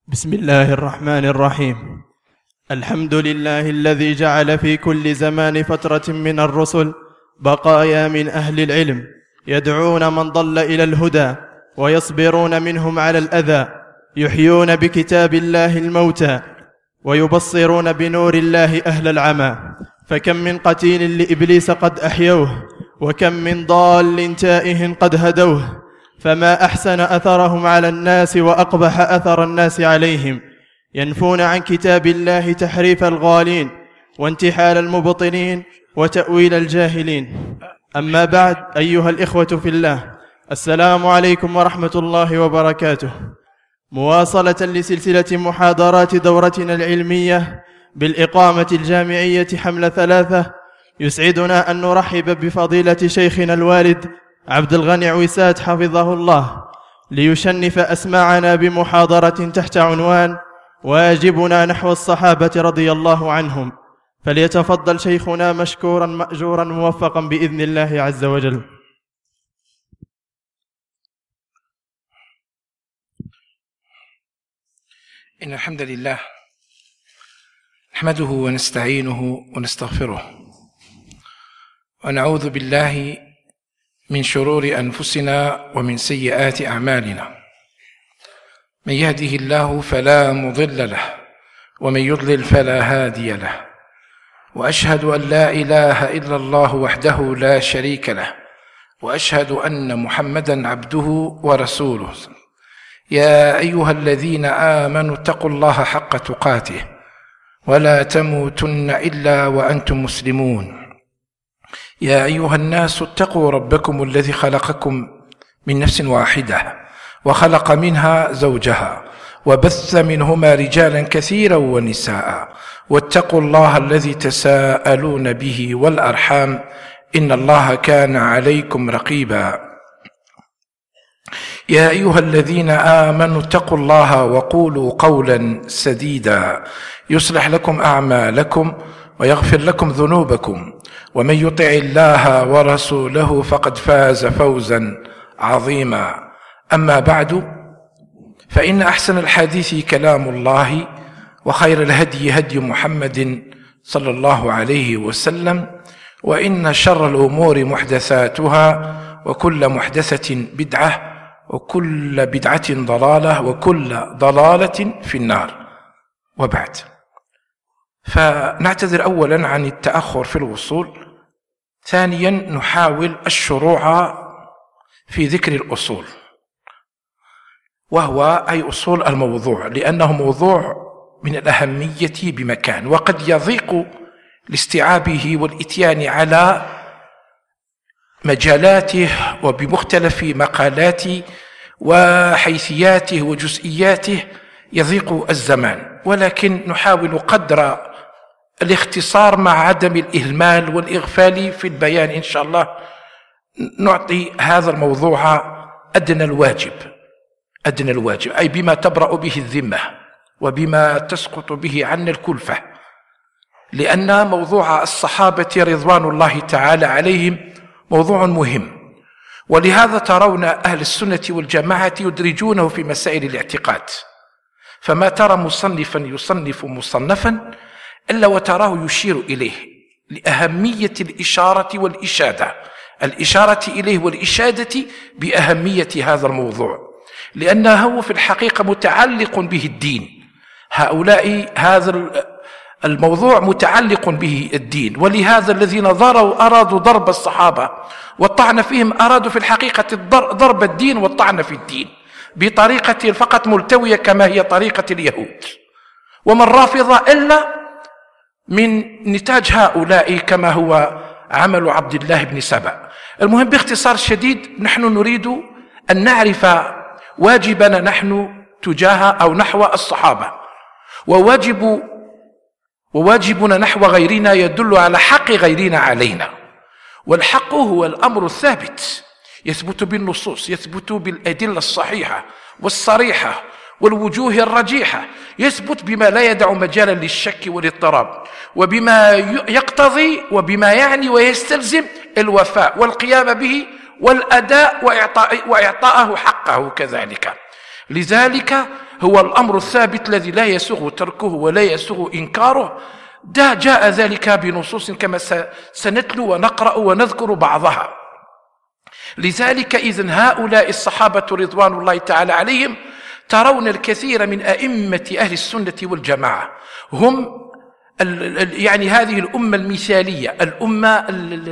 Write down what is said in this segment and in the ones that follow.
بسم الله الرحمن الرحيم. الحمد لله الذي جعل في كل زمان فترة من الرسل بقايا من أهل العلم يدعون من ضل إلى الهدى ويصبرون منهم على الأذى، يحيون بكتاب الله الموتى ويبصرون بنور الله أهل العمى. فكم من قتيل لإبليس قد أحيوه، وكم من ضال تائه قد هدوه. فما أحسن أثرهم على الناس وأقبح أثر الناس عليهم، ينفون عن كتاب الله تحريف الغالين وانتحال المبطلين وتأويل الجاهلين. أما بعد، أيها الإخوة في الله، السلام عليكم ورحمة الله وبركاته. مواصلة لسلسلة محاضرات دورتنا العلمية بالإقامة الجامعية حمل 3، يسعدنا أن نرحب بفضيلة شيخنا الوالد عبد الغني عويسات حفظه الله ليشنف أسماعنا بمحاضرة تحت عنوان واجبنا نحو الصحابة رضي الله عنهم. فليتفضل شيخنا مشكورا مأجورا موفقا بإذن الله عز وجل. إن الحمد لله نحمده ونستعينه ونستغفره، ونعوذ بالله من شرور أنفسنا ومن سيئات أعمالنا. من يهده الله فلا مضل له، ومن يضلل فلا هادي له. وأشهد أن لا إله إلا الله وحده لا شريك له، وأشهد أن محمدا عبده ورسوله. يا أيها الذين آمنوا اتقوا الله حق تقاته ولا تموتن إلا وأنتم مسلمون. يا أيها الناس اتقوا ربكم الذي خلقكم من نفس واحدة، وخلق منها زوجها، وبث منهما رجالا كثيرا ونساء. واتقوا الله الذي تساءلون به والأرحام، إن الله كان عليكم رقيبا. يا أيها الذين آمنوا اتقوا الله وقولوا قولا سديدا يصلح لكم أعمالكم ويغفر لكم ذنوبكم، ومن يطع الله ورسوله فقد فاز فوزا عظيما. أما بعد، فإن أحسن الحديث كلام الله، وخير الهدي هدي محمد صلى الله عليه وسلم، وإن شر الأمور محدثاتها، وكل محدثة بدعة، وكل بدعة ضلالة، وكل ضلالة في النار. وبعد، فنعتذر أولا عن التأخر في الوصول. ثانيا، نحاول الشروع في ذكر الأصول، وهو أي أصول الموضوع، لأنه موضوع من الأهمية بمكان، وقد يضيق لاستيعابه والإتيان على مجالاته وبمختلف مقالاته وحيثياته وجزئياته، يضيق الزمان. ولكن نحاول قدر الاختصار مع عدم الإهمال والإغفال في البيان إن شاء الله. نعطي هذا الموضوع أدنى الواجب، أي بما تبرأ به الذمة وبما تسقط به عنا الكلفة، لأن موضوع الصحابة رضوان الله تعالى عليهم موضوع مهم. ولهذا ترون أهل السنة والجماعة يدرجونه في مسائل الاعتقاد، فما ترى مصنفا يصنف مصنفا إلا وتراه يشير إليه لأهمية الإشارة والإشادة، الإشارة إليه والإشادة بأهمية هذا الموضوع، لأنه في الحقيقة متعلق به الدين. هؤلاء هذا الموضوع متعلق به الدين، ولهذا الذين أرادوا ضرب الصحابة والطعن فيهم أرادوا في الحقيقة ضرب الدين والطعن في الدين بطريقة فقط ملتوية كما هي طريقة اليهود، ومن رافض إلا من نتاج هؤلاء كما هو عمل عبد الله بن سبأ. المهم باختصار شديد، نحن نريد أن نعرف واجبنا نحن تجاه أو نحو الصحابة، وواجبنا نحو غيرنا يدل على حق غيرنا علينا. والحق هو الأمر الثابت، يثبت بالنصوص، يثبت بالأدلة الصحيحة والصريحة والوجوه الرجيحة، يثبت بما لا يدع مجالا للشك والاضطراب، وبما يقتضي وبما يعني ويستلزم الوفاء والقيام به والأداء وإعطاءه حقه كذلك. لذلك هو الأمر الثابت الذي لا يسوغ تركه ولا يسوغ إنكاره. جاء ذلك بنصوص كما سنتلو ونقرأ ونذكر بعضها. لذلك إذن هؤلاء الصحابة رضوان الله تعالى عليهم ترون الكثير من أئمة أهل السنة والجماعة هم يعني هذه الأمة المثالية، الأمة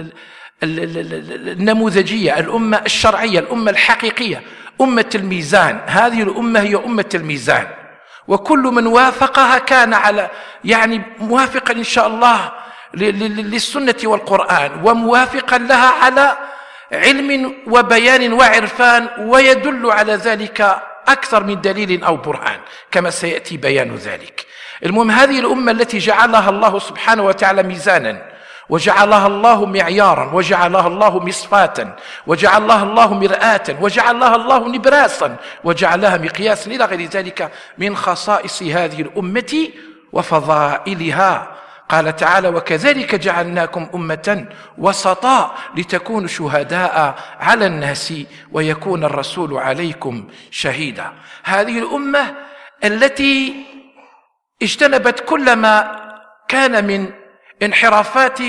النموذجية، الأمة الشرعية، الأمة الحقيقية، أمة الميزان. هذه الأمة هي أمة الميزان، وكل من وافقها كان على يعني موافقا إن شاء الله للسنة والقرآن، وموافقا لها على علم وبيان وعرفان، ويدل على ذلك أكثر من دليل أو برهان كما سيأتي بيان ذلك. المهم هذه الأمة التي جعلها الله سبحانه وتعالى ميزانا، وجعلها الله معيارا، وجعلها الله مصفاة، وجعلها الله مرآة، وجعلها الله نبراسا، وجعلها مقياسا إلى غير ذلك من خصائص هذه الأمة وفضائلها. قال تعالى: وكذلك جعلناكم أمة وسطا لتكونوا شهداء على الناس ويكون الرسول عليكم شهيدا. هذه الأمة التي اجتنبت كل ما كان من انحرافات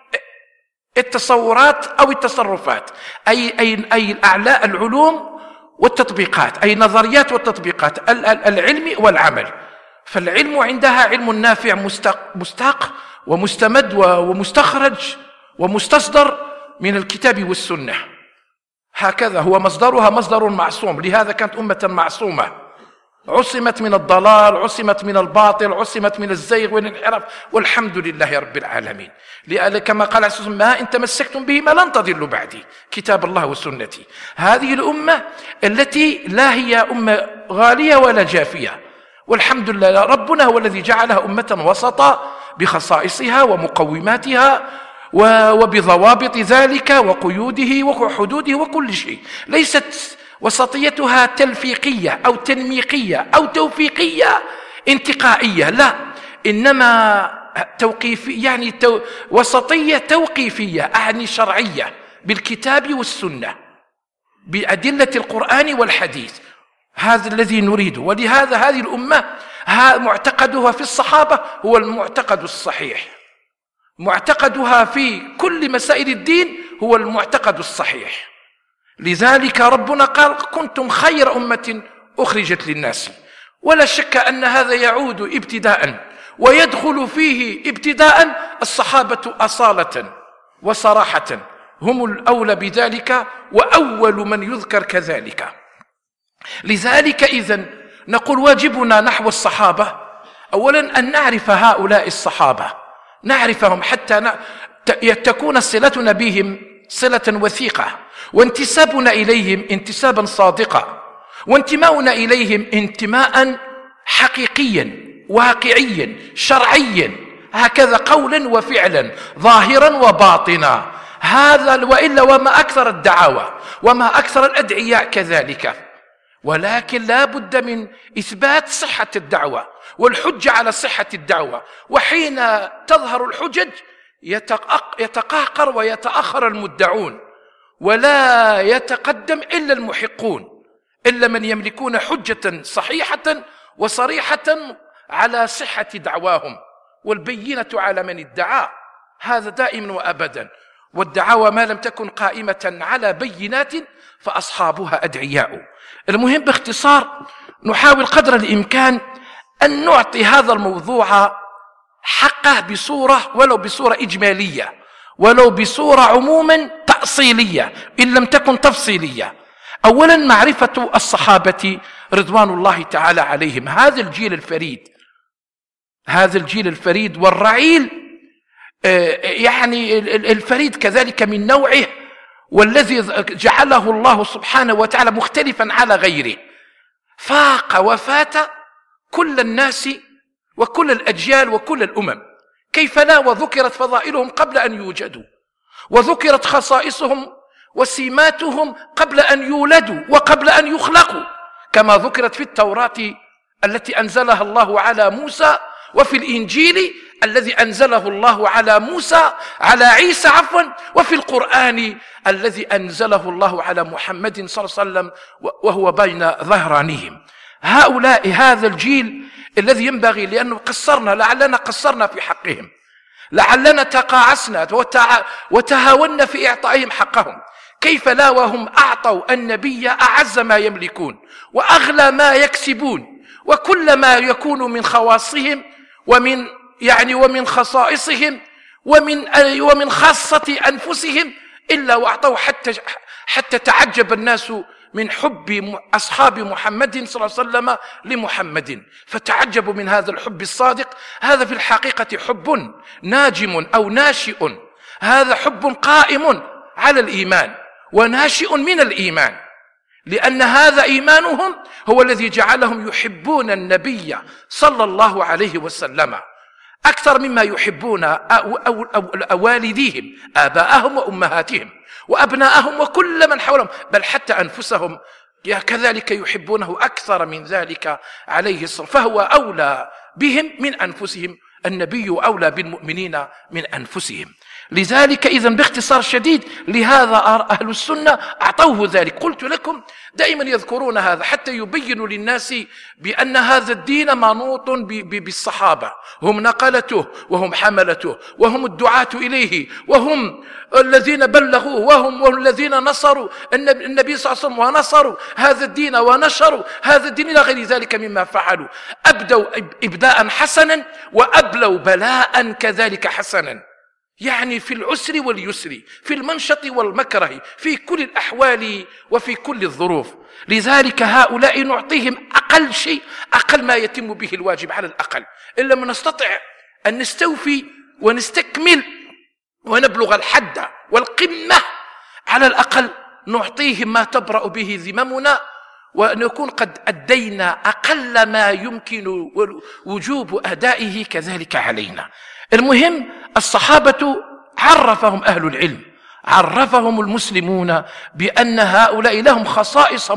التصورات أو التصرفات، أي العلوم والتطبيقات، أي نظريات والتطبيقات، العلم والعمل. فالعلم عندها علم نافع مستاق ومستمد ومستخرج ومستصدر من الكتاب والسنة، هكذا هو مصدرها مصدر معصوم. لهذا كانت أمة معصومة، عصمت من الضلال، عصمت من الباطل، عصمت من الزيغ والانحراف، والحمد لله رب العالمين. كما قال عليه الصلاة والسلام: ما إن تمسكتم بهما لن تضلوا بعدي، كتاب الله وسنتي. هذه الأمة التي لا هي أمة غالية ولا جافية، والحمد لله ربنا هو الذي جعلها أمة وسطا بخصائصها ومقوماتها وبضوابط ذلك وقيوده وحدوده وكل شيء. ليست وسطيتها تلفيقية أو تنميقية أو توفيقية انتقائية، لا، إنما توقيفية، يعني وسطية توقيفية، أعني شرعية بالكتاب والسنة بأدلة القرآن والحديث. هذا الذي نريده. ولهذا هذه الأمة معتقدها في الصحابة هو المعتقد الصحيح، معتقدها في كل مسائل الدين هو المعتقد الصحيح. لذلك ربنا قال: كنتم خير أمة أخرجت للناس. ولا شك أن هذا يعود ابتداء ويدخل فيه ابتداء الصحابة أصالة وصراحة، هم الأولى بذلك وأول من يذكر كذلك. لذلك إذن نقول واجبنا نحو الصحابة أولا أن نعرف هؤلاء الصحابة، نعرفهم حتى تكون صلتنا بهم صلة وثيقة، وانتسابنا إليهم انتسابا صادقا، وانتماؤنا إليهم انتماء حقيقيا واقعيا شرعيا، هكذا قولا وفعلا ظاهرا وباطنا. هذا وإلا وما أكثر الدعاوى وما أكثر الأدعياء كذلك. ولكن لا بد من إثبات صحة الدعوة والحجة على صحة الدعوة، وحين تظهر الحجج يتقهقر ويتأخر المدعون، ولا يتقدم إلا المحقون، إلا من يملكون حجة صحيحة وصريحة على صحة دعواهم، والبينة على من ادعى. هذا دائما وأبدا. والدعاوى ما لم تكن قائمة على بينات فأصحابها أدعياء. المهم باختصار نحاول قدر الإمكان أن نعطي هذا الموضوع حقه بصورة، ولو بصورة إجمالية، ولو بصورة عموما تأصيلية إن لم تكن تفصيلية. أولا معرفة الصحابة رضوان الله تعالى عليهم، هذا الجيل الفريد، هذا الجيل الفريد والرعيل، يعني الفريد كذلك من نوعه، والذي جعله الله سبحانه وتعالى مختلفا على غيره، فاق وفات كل الناس وكل الأجيال وكل الأمم. كيف لا؟ وذكرت فضائلهم قبل أن يوجدوا، وذكرت خصائصهم وسماتهم قبل أن يولدوا وقبل أن يخلقوا، كما ذكرت في التوراة التي أنزلها الله على موسى، وفي الإنجيل الذي أنزله الله على عيسى وفي القرآن الذي أنزله الله على محمد صلى الله عليه وسلم وهو بين ظهرانيهم. هؤلاء هذا الجيل الذي ينبغي، لأنه لعلنا قصرنا في حقهم، لعلنا تقاعسنا وتهاونا في إعطائهم حقهم. كيف لا وهم أعطوا النبي أعز ما يملكون وأغلى ما يكسبون، وكل ما يكون من خواصهم ومن خصائصهم ومن خاصة أنفسهم إلا وأعطوا، حتى تعجب الناس من حب أصحاب محمد صلى الله عليه وسلم لمحمد، فتعجبوا من هذا الحب الصادق. هذا في الحقيقة حب ناجم أو ناشئ، هذا حب قائم على الإيمان وناشئ من الإيمان، لأن هذا إيمانهم هو الذي جعلهم يحبون النبي صلى الله عليه وسلم أكثر مما يحبون والديهم، آباءهم وأمهاتهم وأبناءهم وكل من حولهم، بل حتى أنفسهم كذلك يحبونه أكثر من ذلك عليه الصلاة، فهو أولى بهم من أنفسهم، النبي أولى بالمؤمنين من أنفسهم. لذلك إذن باختصار شديد لهذا أهل السنة أعطوه ذلك. قلت لكم دائما يذكرون هذا حتى يبينوا للناس بأن هذا الدين منوط بالصحابة، هم نقلته وهم حملته وهم الدعاة إليه وهم الذين بلغوه وهم الذين نصروا النبي صلى الله عليه وسلم ونصروا هذا الدين ونشروا هذا الدين إلى غير ذلك مما فعلوا. أبدوا إبداء حسنا وأبلوا بلاء كذلك حسنا، يعني في العسر واليسر، في المنشط والمكره، في كل الأحوال وفي كل الظروف. لذلك هؤلاء نعطيهم أقل شيء، أقل ما يتم به الواجب على الأقل، إن لم نستطع أن نستوفي ونستكمل ونبلغ الحد والقمة، على الأقل نعطيهم ما تبرأ به ذممنا، ونكون قد أدينا أقل ما يمكن وجوب أدائه كذلك علينا. المهم الصحابة عرفهم أهل العلم، عرفهم المسلمون بأن هؤلاء لهم خصائص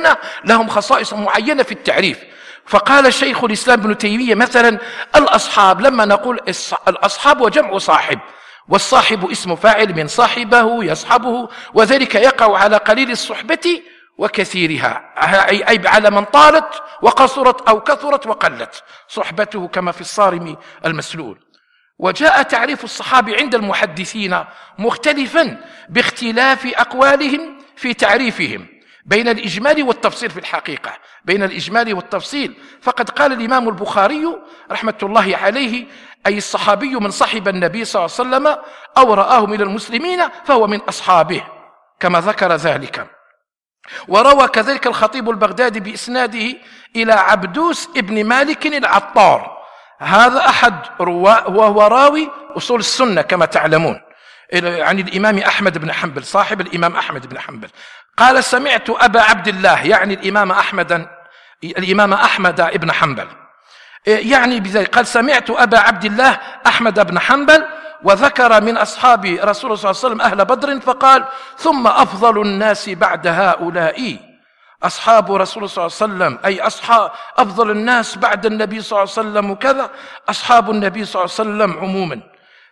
معينة في التعريف. فقال شيخ الإسلام ابن تيمية مثلا الأصحاب، لما نقول الأصحاب وجمع صاحب، والصاحب اسم فاعل من صاحبه يصحبه، وذلك يقع على قليل الصحبة وكثيرها، أي على من طالت وقصرت أو كثرت وقلت صحبته، كما في الصارم المسلول. وجاء تعريف الصحابة عند المحدثين مختلفا باختلاف أقوالهم في تعريفهم بين الإجمال والتفصيل. في الحقيقة بين الإجمال والتفصيل، فقد قال الإمام البخاري رحمة الله عليه: أي الصحابي من صحب النبي صلى الله عليه وسلم أو رآه من المسلمين فهو من أصحابه، كما ذكر ذلك. وروى كذلك الخطيب البغدادي بإسناده إلى عبدوس ابن مالك العطار، هذا أحد رواه وهو راوي أصول السنة كما تعلمون، عن الإمام أحمد بن حنبل، صاحب الإمام أحمد بن حنبل، قال: سمعت أبا عبد الله، يعني الإمام أحمد بن حنبل، يعني بذلك قال: سمعت أبا عبد الله أحمد بن حنبل، وذكر من أصحاب رسول الله صلى الله عليه وسلم أهل بدر، فقال: ثم أفضل الناس بعد هؤلاء أصحاب رسول الله صلى الله عليه وسلم، أي أصحاب أفضل الناس بعد النبي صلى الله عليه وسلم وكذا أصحاب النبي صلى الله عليه وسلم عموما،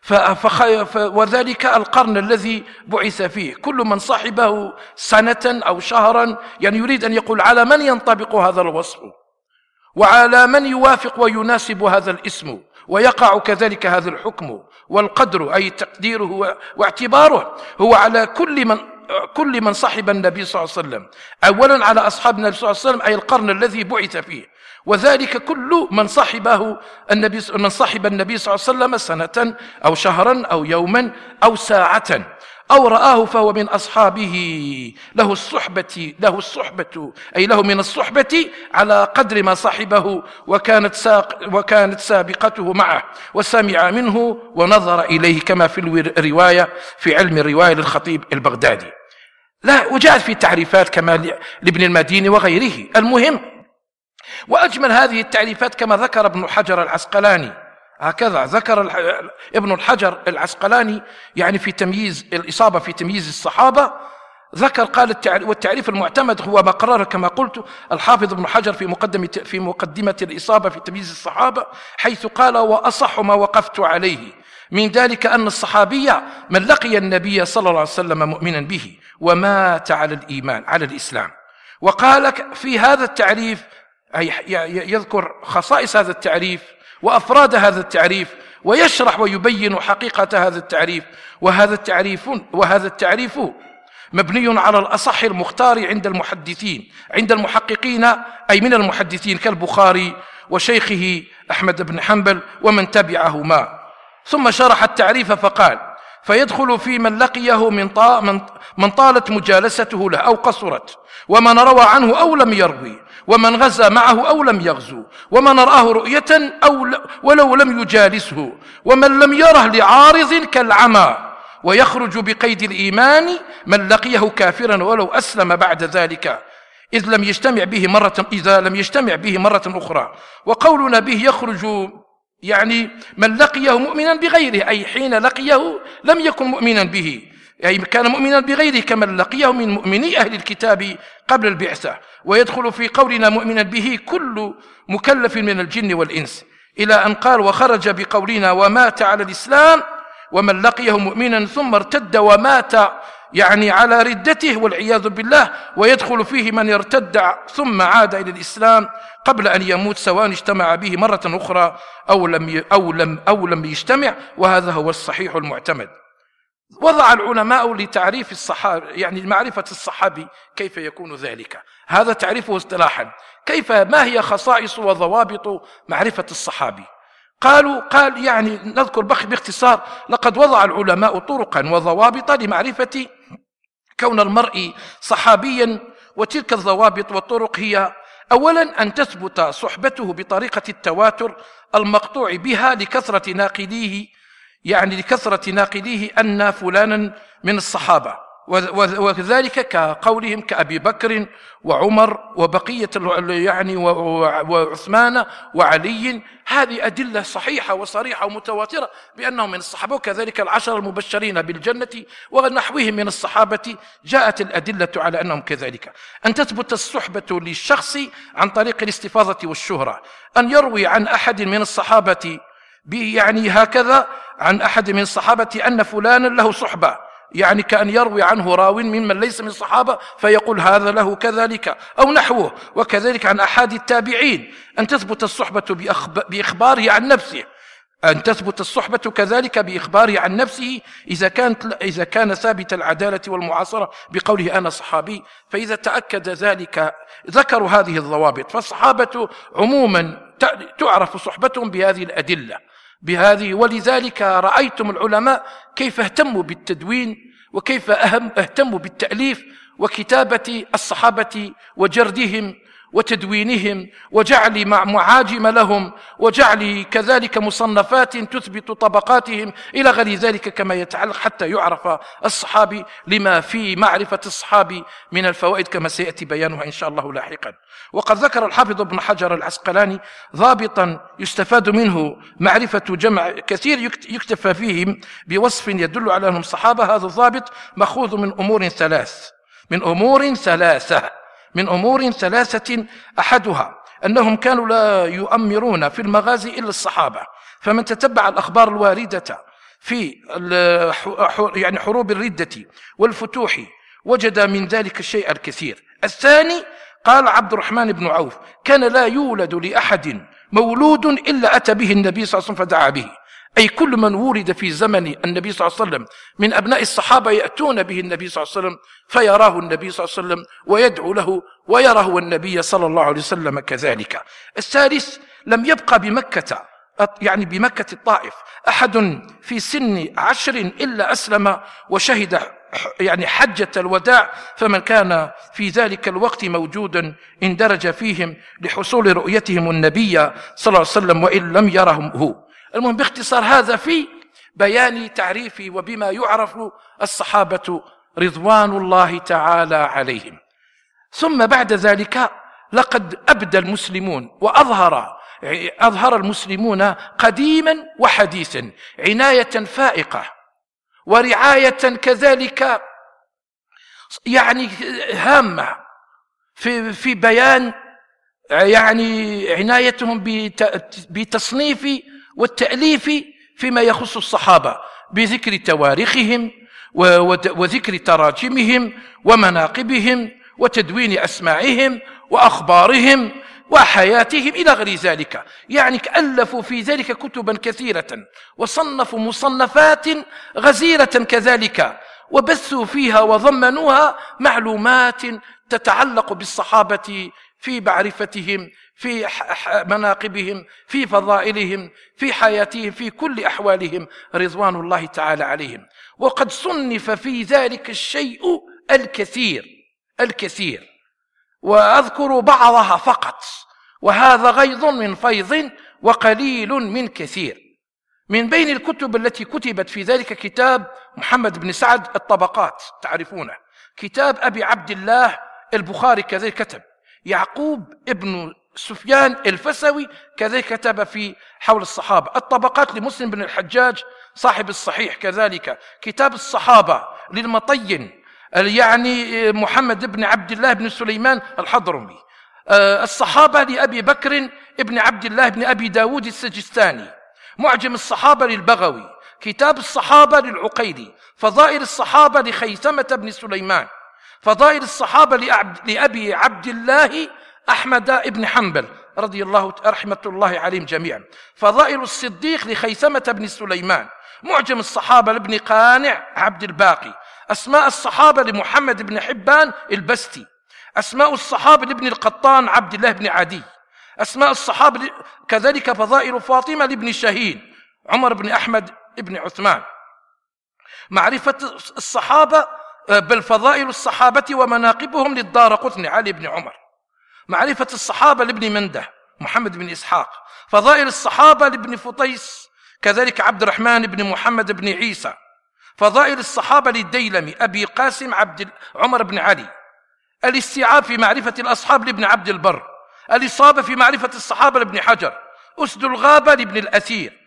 وذلك القرن الذي بعث فيه، كل من صاحبه سنة أو شهرا، يعني يريد أن يقول على من ينطبق هذا الوصف وعلى من يوافق ويناسب هذا الاسم ويقع كذلك هذا الحكم والقدر، أي تقديره واعتباره، هو على كل من صاحب النبي صلى الله عليه وسلم، أولا على أصحاب النبي صلى الله عليه وسلم، أي القرن الذي بعث فيه، وذلك كل من صاحب النبي صلى الله عليه وسلم سنة أو شهرا أو يوما أو ساعة أو رآه فهو من أصحابه، له الصحبة أي له من الصحبة على قدر ما صاحبه، وكانت سابقته معه، وسمع منه ونظر إليه، كما في الرواية في علم الرواية للخطيب البغدادي. لا، وجاءت في تعريفات كما لابن المديني وغيره. المهم، وأجمل هذه التعريفات كما ذكر ابن حجر العسقلاني، هكذا ذكر ابن الحجر العسقلاني يعني في تمييز الإصابة في تمييز الصحابة، ذكر قال: والتعريف المعتمد هو ما قرره كما قلت الحافظ ابن حجر في مقدمة الإصابة في تمييز الصحابة، حيث قال: وأصح ما وقفت عليه من ذلك أن الصحابي من لقي النبي صلى الله عليه وسلم مؤمنا به ومات على الإيمان على الإسلام. وقال في هذا التعريف أي يذكر خصائص هذا التعريف وأفراد هذا التعريف، ويشرح ويبين حقيقة هذا التعريف. وهذا التعريف مبني على الأصح المختار عند المحدثين، عند المحققين أي من المحدثين كالبخاري وشيخه أحمد بن حنبل ومن تبعهما. ثم شرح التعريف فقال: فيدخل في من لقيه من طالت مجالسته له أو قصرت، ومن روى عنه أو لم يروي، ومن غزا معه أو لم يغزو، ومن رآه رؤية ولو لم يجالسه، ومن لم يره لعارض كالعمى. ويخرج بقيد الإيمان من لقيه كافرا ولو أسلم بعد ذلك إذا لم يجتمع به مرة أخرى. وقولنا به يخرج يعني من لقيه مؤمنا بغيره، أي حين لقيه لم يكن مؤمنا به، أي كان مؤمنا بغيره كمن لقيه من مؤمني أهل الكتاب قبل البعثة. ويدخل في قولنا مؤمنا به كل مكلف من الجن والإنس، إلى أن قال: وخرج بقولنا ومات على الإسلام، ومن لقيه مؤمنا ثم ارتد ومات يعني على ردته والعياذ بالله. ويدخل فيه من ارتد ثم عاد إلى الإسلام قبل أن يموت، سواء اجتمع به مرة أخرى أو لم يجتمع، وهذا هو الصحيح المعتمد. وضع العلماء لتعريف الصحابي يعني معرفة الصحابي كيف يكون ذلك، هذا تعريفه اصطلاحا. ما هي خصائص وضوابط معرفة الصحابي؟ قال يعني نذكر باختصار: لقد وضع العلماء طرقا وضوابط لمعرفة كون المرء صحابيا. وتلك الضوابط والطرق هي: أولا أن تثبت صحبته بطريقة التواتر المقطوع بها لكثرة ناقليه أن فلانا من الصحابة، وذلك كقولهم كأبي بكر وعمر وبقية وعثمان وعلي. هذه أدلة صحيحة وصريحة ومتواترة بأنهم من الصحابة، وكذلك العشر المبشرين بالجنة ونحوهم من الصحابة جاءت الأدلة على أنهم كذلك. أن تثبت الصحبة للشخص عن طريق الاستفاضة والشهرة، أن يروي عن أحد من الصحابة هكذا عن أحد من الصحابة أن فلانا له صحبة، يعني كأن يروي عنه راو ممن ليس من الصحابة فيقول هذا له كذلك أو نحوه. وكذلك عن أحد التابعين أن تثبت الصحبة بإخباره عن نفسه، أن تثبت الصحبة كذلك بإخباره عن نفسه إذا كان ثابت العدالة والمعاصرة بقوله أنا صحابي. فإذا تأكد ذلك ذكروا هذه الضوابط. فالصحابة عموما تعرف صحبتهم بهذه الأدلة ولذلك رأيتم العلماء كيف اهتموا بالتدوين وكيف اهتموا بالتأليف وكتابة الصحابة وجردهم وتدوينهم وجعل معاجم لهم وجعل كذلك مصنفات تثبت طبقاتهم إلى غير ذلك كما يتعلق حتى يعرف الصحابي لما في معرفة الصحابي من الفوائد كما سيأتي بيانها إن شاء الله لاحقا. وقد ذكر الحافظ ابن حجر العسقلاني ضابطا يستفاد منه معرفة جمع كثير يكتفى فيهم بوصف يدل على أنهم صحابة. هذا الضابط مأخوذ من أمور ثلاثة أحدها أنهم كانوا لا يؤمرون في المغازي إلا الصحابة، فمن تتبع الأخبار الواردة في حروب الردة والفتوح وجد من ذلك الشيء الكثير. الثاني قال عبد الرحمن بن عوف: كان لا يولد لأحد مولود إلا أتى به النبي صلى الله عليه وسلم فدعا به، أي كل من ولد في زمن النبي صلى الله عليه وسلم من أبناء الصحابة يأتون به النبي صلى الله عليه وسلم فيراه النبي صلى الله عليه وسلم ويدعو له ويراه النبي صلى الله عليه وسلم كذلك. الثالث: لم يبقى بمكة الطائف أحد في سن 10 إلا أسلم وشهد حجة الوداع، فمن كان في ذلك الوقت موجودا اندرج فيهم لحصول رؤيتهم النبي صلى الله عليه وسلم وإن لم يرهم هو. المهم باختصار هذا في بيان تعريف وبما يعرف الصحابة رضوان الله تعالى عليهم. ثم بعد ذلك لقد أبدى المسلمون أظهر المسلمون قديما وحديثا عناية فائقة ورعاية كذلك هامة في بيان عنايتهم بتصنيف والتأليف فيما يخص الصحابة بذكر تواريخهم وذكر تراجمهم ومناقبهم وتدوين أسماعهم وأخبارهم وحياتهم إلى غير ذلك. يعني ألفوا في ذلك كتبا كثيرة وصنفوا مصنفات غزيرة كذلك، وبثوا فيها وضمنوها معلومات تتعلق بالصحابة في معرفتهم، في مناقبهم، في فضائلهم، في حياتهم، في كل أحوالهم رضوان الله تعالى عليهم. وقد صنف في ذلك الشيء الكثير، وأذكر بعضها فقط، وهذا غيض من فيض وقليل من كثير. من بين الكتب التي كتبت في ذلك كتاب محمد بن سعد الطبقات، تعرفونه، كتاب أبي عبد الله البخاري كذلك كتب، يعقوب ابن سفيان الفسوي كذلك كتب في حول الصحابة، الطبقات لمسلم بن الحجاج صاحب الصحيح كذلك، كتاب الصحابة للمطين يعني محمد بن عبد الله بن سليمان الحضرمي، الصحابة لأبي بكر ابن عبد الله بن أبي داود السجستاني، معجم الصحابة للبغوي، كتاب الصحابة للعقيلي، فضائل الصحابة لخيثمة بن سليمان، فضائل الصحابة لأبي عبد الله أحمد بن حنبل رضي الله رحمة الله عليهم جميعا، فضائل الصديق لخيثمة بن سليمان، معجم الصحابة لابن قانع عبد الباقي، أسماء الصحابة لمحمد بن حبان البستي، أسماء الصحابة لابن القطان عبد الله بن عدي، أسماء الصحابة كذلك فضائل فاطمة لابن شهين عمر بن أحمد بن عثمان، معرفة الصحابة بل فضائل الصحابة ومناقبهم للدارقطني علي بن عمر، معرفة الصحابة لابن منده محمد بن إسحاق، فضائل الصحابة لابن فطيس كذلك عبد الرحمن بن محمد بن عيسى، فضائل الصحابة للديلمي أبي قاسم عمر بن علي، الاستيعاب في معرفة الأصحاب لابن عبد البر، الإصابة في معرفة الصحابة لابن حجر، أسد الغابة لابن الأثير،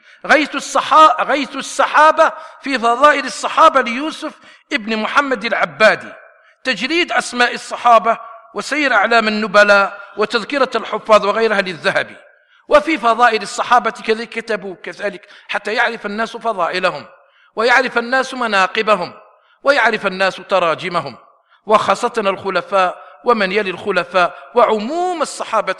غيث السحابة في فضائل الصحابة ليوسف ابن محمد العبادي، تجريد أسماء الصحابة وسير أعلام النبلاء وتذكرة الحفاظ وغيرها للذهبي. وفي فضائل الصحابة كذلك كتبوا كذلك حتى يعرف الناس فضائلهم، ويعرف الناس مناقبهم، ويعرف الناس تراجمهم، وخاصة الخلفاء ومن يلي الخلفاء وعموم الصحابة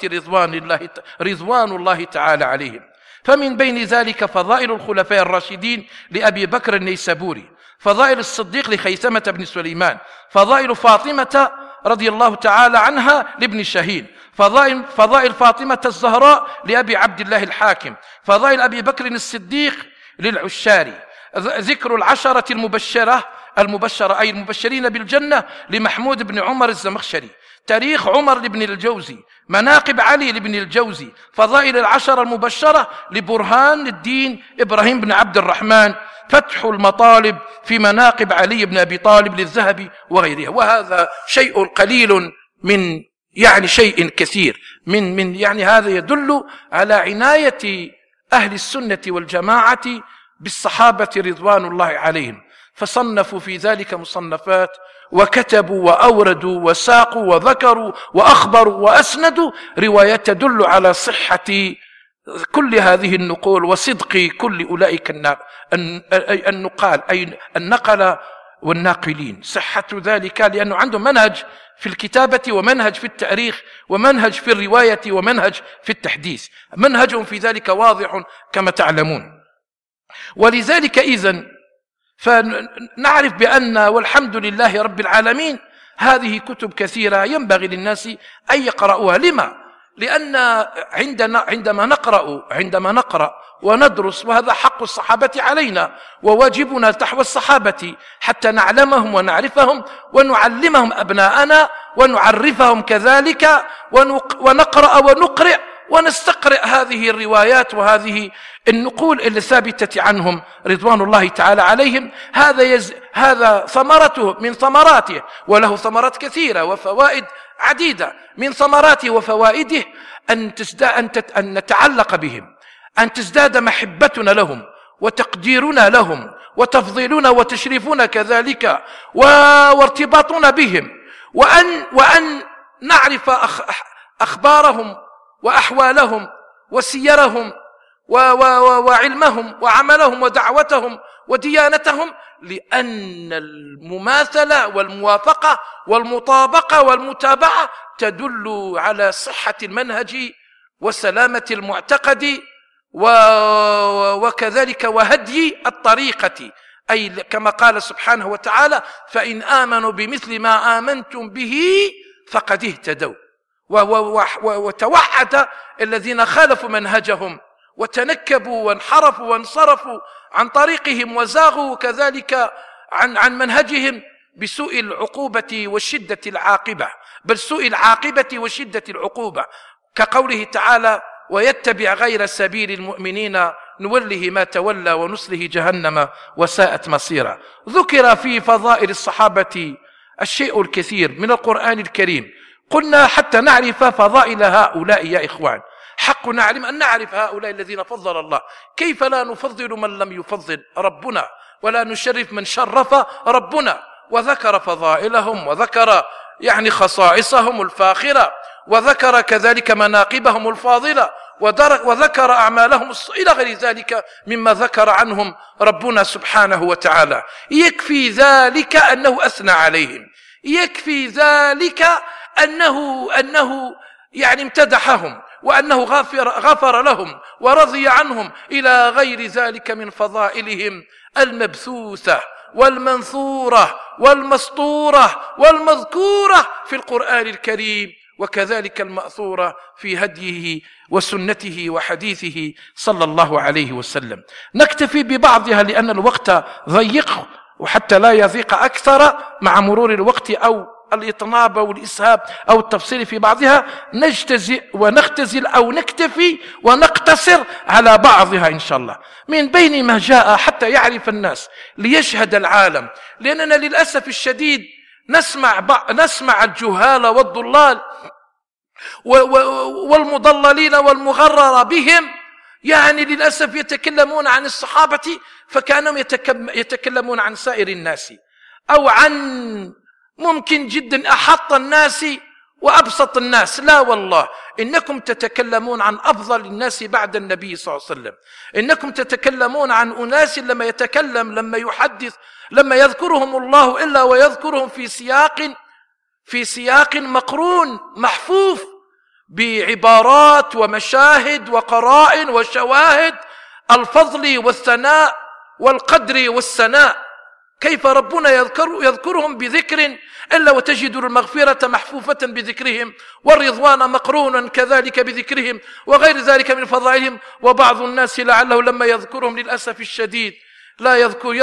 رضوان الله تعالى عليهم. فمن بين ذلك فضائل الخلفاء الراشدين لأبي بكر النيسابوري، فضائل الصديق لخيثمة بن سليمان، فضائل فاطمة رضي الله تعالى عنها لابن شهين، فضائل فاطمة الزهراء لأبي عبد الله الحاكم، فضائل أبي بكر الصديق للعشاري، ذكر العشرة المبشرة أي المبشرين بالجنة لمحمود بن عمر الزمخشري، تاريخ عمر لابن الجوزي، مناقب علي لابن الجوزي، فضائل العشرة المبشرة لبرهان الدين إبراهيم بن عبد الرحمن، فتح المطالب في مناقب علي بن أبي طالب للذهبي وغيرها. وهذا شيء قليل من يعني شيء كثير من يعني هذا يدل على عناية أهل السنة والجماعة بالصحابة رضوان الله عليهم، فصنفوا في ذلك مصنفات وكتبوا وأوردوا وساقوا وذكروا وأخبروا وأسندوا روايات تدل على صحة كل هذه النقول وصدق كل أولئك النقال أي النقل والناقلين، صحة ذلك لأنه عندهم منهج في الكتابة ومنهج في التاريخ ومنهج في الرواية ومنهج في التحديث، منهجهم في ذلك واضح كما تعلمون. ولذلك إذن فنعرف بأن والحمد لله رب العالمين هذه كتب كثيرة ينبغي للناس أن يقرأوها. لما؟ لأن عندما نقرأ وندرس، وهذا حق الصحابة علينا وواجبنا تحوى الصحابة حتى نعلمهم ونعرفهم ونعلمهم أبناءنا ونعرفهم كذلك، ونقرأ ونقرأ ونستقرأ هذه الروايات وهذه النقول الثابتة عنهم رضوان الله تعالى عليهم. هذا ثمرته من ثمراته، وله ثمرات كثيرة وفوائد عديدة. من ثمراته وفوائده أن نتعلق بهم، أن تزداد محبتنا لهم وتقديرنا لهم وتفضيلنا وتشريفنا كذلك وارتباطنا بهم، وأن نعرف أخبارهم وأحوالهم وسيرهم وعلمهم وعملهم ودعوتهم وديانتهم، لأن المماثلة والموافقة والمطابقة والمتابعة تدل على صحة المنهج وسلامة المعتقد وكذلك وهدي الطريقة. أي كما قال سبحانه وتعالى: فإن آمنوا بمثل ما آمنتم به فقد اهتدوا. وتوحد الذين خالفوا منهجهم وتنكبوا وانحرفوا وانصرفوا عن طريقهم وزاغوا كذلك عن منهجهم بسوء العقوبة وشدة العاقبة، بل سوء العاقبة وشدة العقوبة، كقوله تعالى: ويتبع غير سبيل المؤمنين نوله ما تولى ونصله جهنم وساءت مصيرا. ذكر في فضائل الصحابة الشيء الكثير من القرآن الكريم. قلنا حتى نعرف فضائل هؤلاء يا إخوان حق نعلم أن نعرف هؤلاء الذين فضل الله. كيف لا نفضل من لم يفضل ربنا، ولا نشرف من شرف ربنا؟ وذكر فضائلهم وذكر خصائصهم الفاخرة، وذكر كذلك مناقبهم الفاضلة، وذكر أعمالهم إلى غير ذلك مما ذكر عنهم ربنا سبحانه وتعالى. يكفي ذلك أنه أثنى عليهم، يكفي ذلك أنه امتدحهم، وأنه غفر لهم ورضي عنهم، إلى غير ذلك من فضائلهم المبثوثة والمنثورة والمسطورة والمذكورة في القرآن الكريم، وكذلك المأثورة في هديه وسنته وحديثه صلى الله عليه وسلم. نكتفي ببعضها لأن الوقت ضيق، وحتى لا يضيق أكثر مع مرور الوقت أو الإطناب أو الإسهاب أو التفصيل في بعضها، نجتزئ ونختزل أو نكتفي ونقتصر على بعضها إن شاء الله، من بين ما جاء حتى يعرف الناس ليشهد العالم. لأننا للأسف الشديد نسمع الجهال والضلال والمضللين والمغرر بهم للأسف يتكلمون عن الصحابة فكانهم يتكلمون عن سائر الناس، أو عن ممكن جدا أحط الناس وأبسط الناس. لا والله، إنكم تتكلمون عن أفضل الناس بعد النبي صلى الله عليه وسلم. إنكم تتكلمون عن أناس لما يتكلم، لما يحدث، لما يذكرهم الله إلا ويذكرهم في سياق مقرون محفوف بعبارات ومشاهد وقرائن وشواهد الفضل والثناء والقدر والسناء. كيف ربنا يذكرهم بذكر إلا وتجد المغفرة محفوفة بذكرهم، والرضوان مقرونا كذلك بذكرهم، وغير ذلك من فضائلهم. وبعض الناس لعله لما يذكرهم للأسف الشديد لا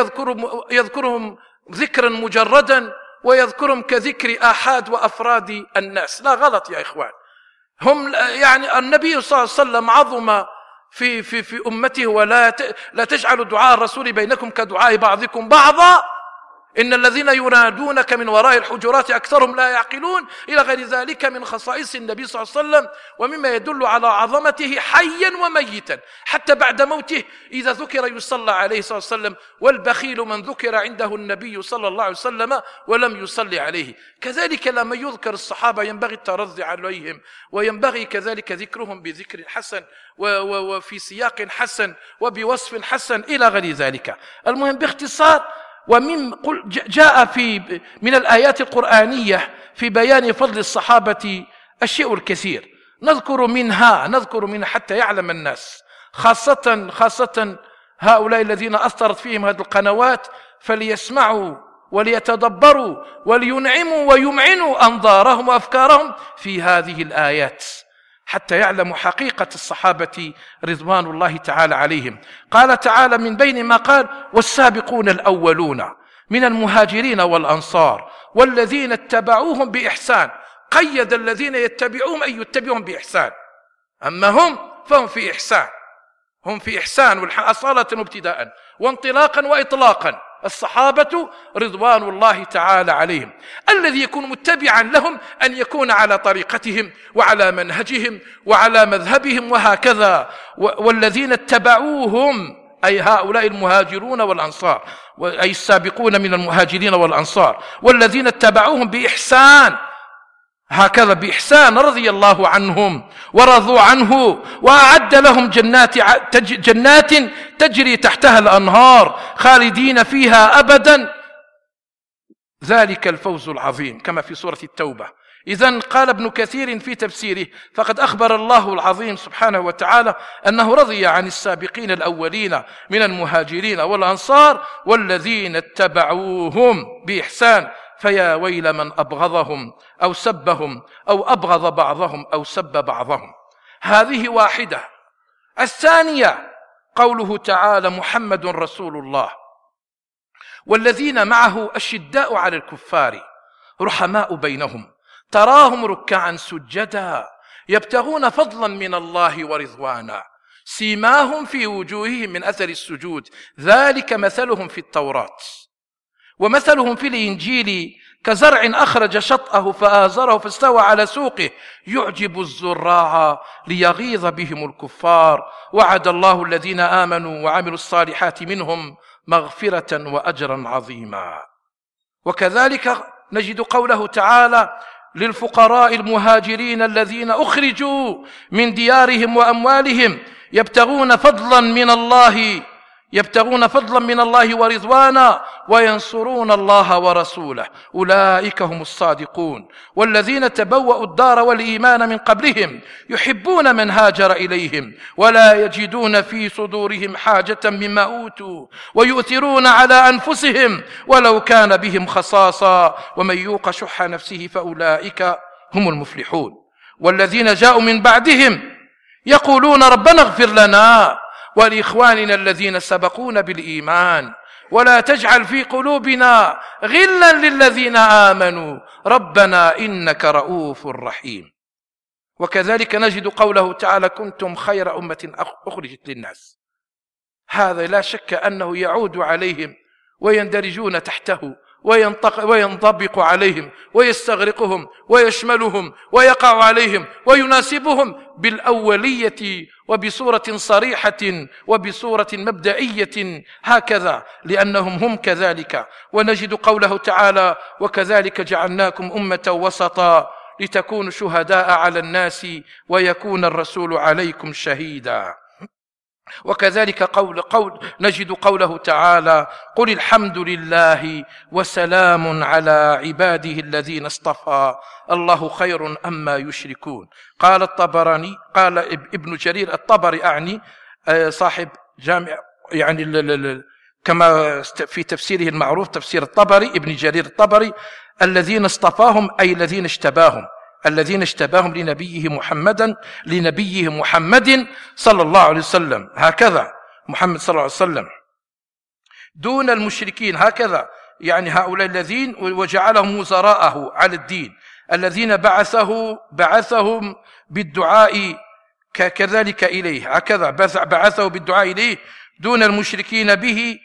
يذكرهم ذكرا مجردا، ويذكرهم كذكر آحاد وأفراد الناس. لا، غلط يا إخوان. هم النبي صلى الله عليه وسلم عظم في أمته، ولا تجعلوا دعاء الرسول بينكم كدعاء بعضكم بعضا، إن الذين ينادونك من وراء الحجرات أكثرهم لا يعقلون، إلى غير ذلك من خصائص النبي صلى الله عليه وسلم، ومما يدل على عظمته حيا وميتا. حتى بعد موته إذا ذكر يصلى عليه صلى الله عليه وسلم، والبخيل من ذكر عنده النبي صلى الله عليه وسلم ولم يصلي عليه. كذلك لما يذكر الصحابة ينبغي الترضي عليهم، وينبغي كذلك ذكرهم بذكر حسن وفي سياق حسن وبوصف حسن إلى غير ذلك. المهم باختصار، جاء من الآيات القرآنية في بيان فضل الصحابة الشيء الكثير. نذكر منها حتى يعلم الناس، خاصة هؤلاء الذين أثرت فيهم هذه القنوات، فليسمعوا وليتدبروا ولينعموا ويمعنوا أنظارهم وأفكارهم في هذه الآيات حتى يعلموا حقيقة الصحابة رضوان الله تعالى عليهم. قال تعالى من بين ما قال: والسابقون الأولون من المهاجرين والأنصار والذين اتبعوهم بإحسان. قيد الذين يتبعوهم أي يتبعهم بإحسان، أما هم فهم في إحسان، هم في إحسان أصالة وابتداء وانطلاقا وإطلاقا. الصحابة رضوان الله تعالى عليهم، الذي يكون متبعا لهم أن يكون على طريقتهم وعلى منهجهم وعلى مذهبهم وهكذا. والذين اتبعوهم أي هؤلاء المهاجرون والأنصار، أي السابقون من المهاجرين والأنصار، والذين اتبعوهم بإحسان هكذا بإحسان رضي الله عنهم ورضوا عنه وأعد لهم جنات تجري تحتها الأنهار خالدين فيها أبدا، ذلك الفوز العظيم كما في سورة التوبة. إذن قال ابن كثير في تفسيره: فقد أخبر الله العظيم سبحانه وتعالى أنه رضي عن السابقين الأولين من المهاجرين والأنصار والذين اتبعوهم بإحسان، فيا ويل من أبغضهم أو سبهم أو أبغض بعضهم أو سب بعضهم. هذه واحدة. الثانية قوله تعالى: محمد رسول الله والذين معه أشداء على الكفار رحماء بينهم تراهم ركعا سجدا يبتغون فضلا من الله ورضوانا سيماهم في وجوههم من أثر السجود ذلك مثلهم في التوراة ومثلهم في الإنجيل كزرع أخرج شطأه فآزره فاستوى على سوقه يعجب الزراع ليغيظ بهم الكفار وعد الله الذين آمنوا وعملوا الصالحات منهم مغفرة وأجرا عظيما. وكذلك نجد قوله تعالى: للفقراء المهاجرين الذين أخرجوا من ديارهم وأموالهم يبتغون فضلا من الله ورضوانا وينصرون الله ورسوله أولئك هم الصادقون والذين تبوأوا الدار والإيمان من قبلهم يحبون من هاجر إليهم ولا يجدون في صدورهم حاجة مما أوتوا ويؤثرون على أنفسهم ولو كان بهم خصاصة ومن يوق شح نفسه فأولئك هم المفلحون. والذين جاءوا من بعدهم يقولون ربنا اغفر لنا ولإخواننا الذين سبقونا بالإيمان ولا تجعل في قلوبنا غلا للذين آمنوا ربنا إنك رؤوف رحيم. وكذلك نجد قوله تعالى: كنتم خير أمة أخرجت للناس. هذا لا شك أنه يعود عليهم ويندرجون تحته وينطبق عليهم ويستغرقهم ويشملهم ويقع عليهم ويناسبهم بالأولية وبصورة صريحة وبصورة مبدئية هكذا لأنهم هم كذلك. ونجد قوله تعالى: وكذلك جعلناكم أمة وسطا لتكونوا شهداء على الناس ويكون الرسول عليكم شهيدا. وكذلك نجد قوله تعالى: قل الحمد لله وسلام على عباده الذين اصطفى الله خير أما يشركون. قال الطبراني قال ابن جرير الطبري أعني صاحب جامع يعني كما في تفسيره المعروف تفسير الطبري ابن جرير الطبري: الذين اصطفاهم أي الذين اشتباهم لنبيه محمد صلى الله عليه وسلم. هكذا محمد صلى الله عليه وسلم دون المشركين، هكذا يعني هؤلاء الذين وجعلهم وزراءه على الدين الذين بعثهم بالدعاء كذلك إليه، هكذا بعثه بالدعاء إليه دون المشركين به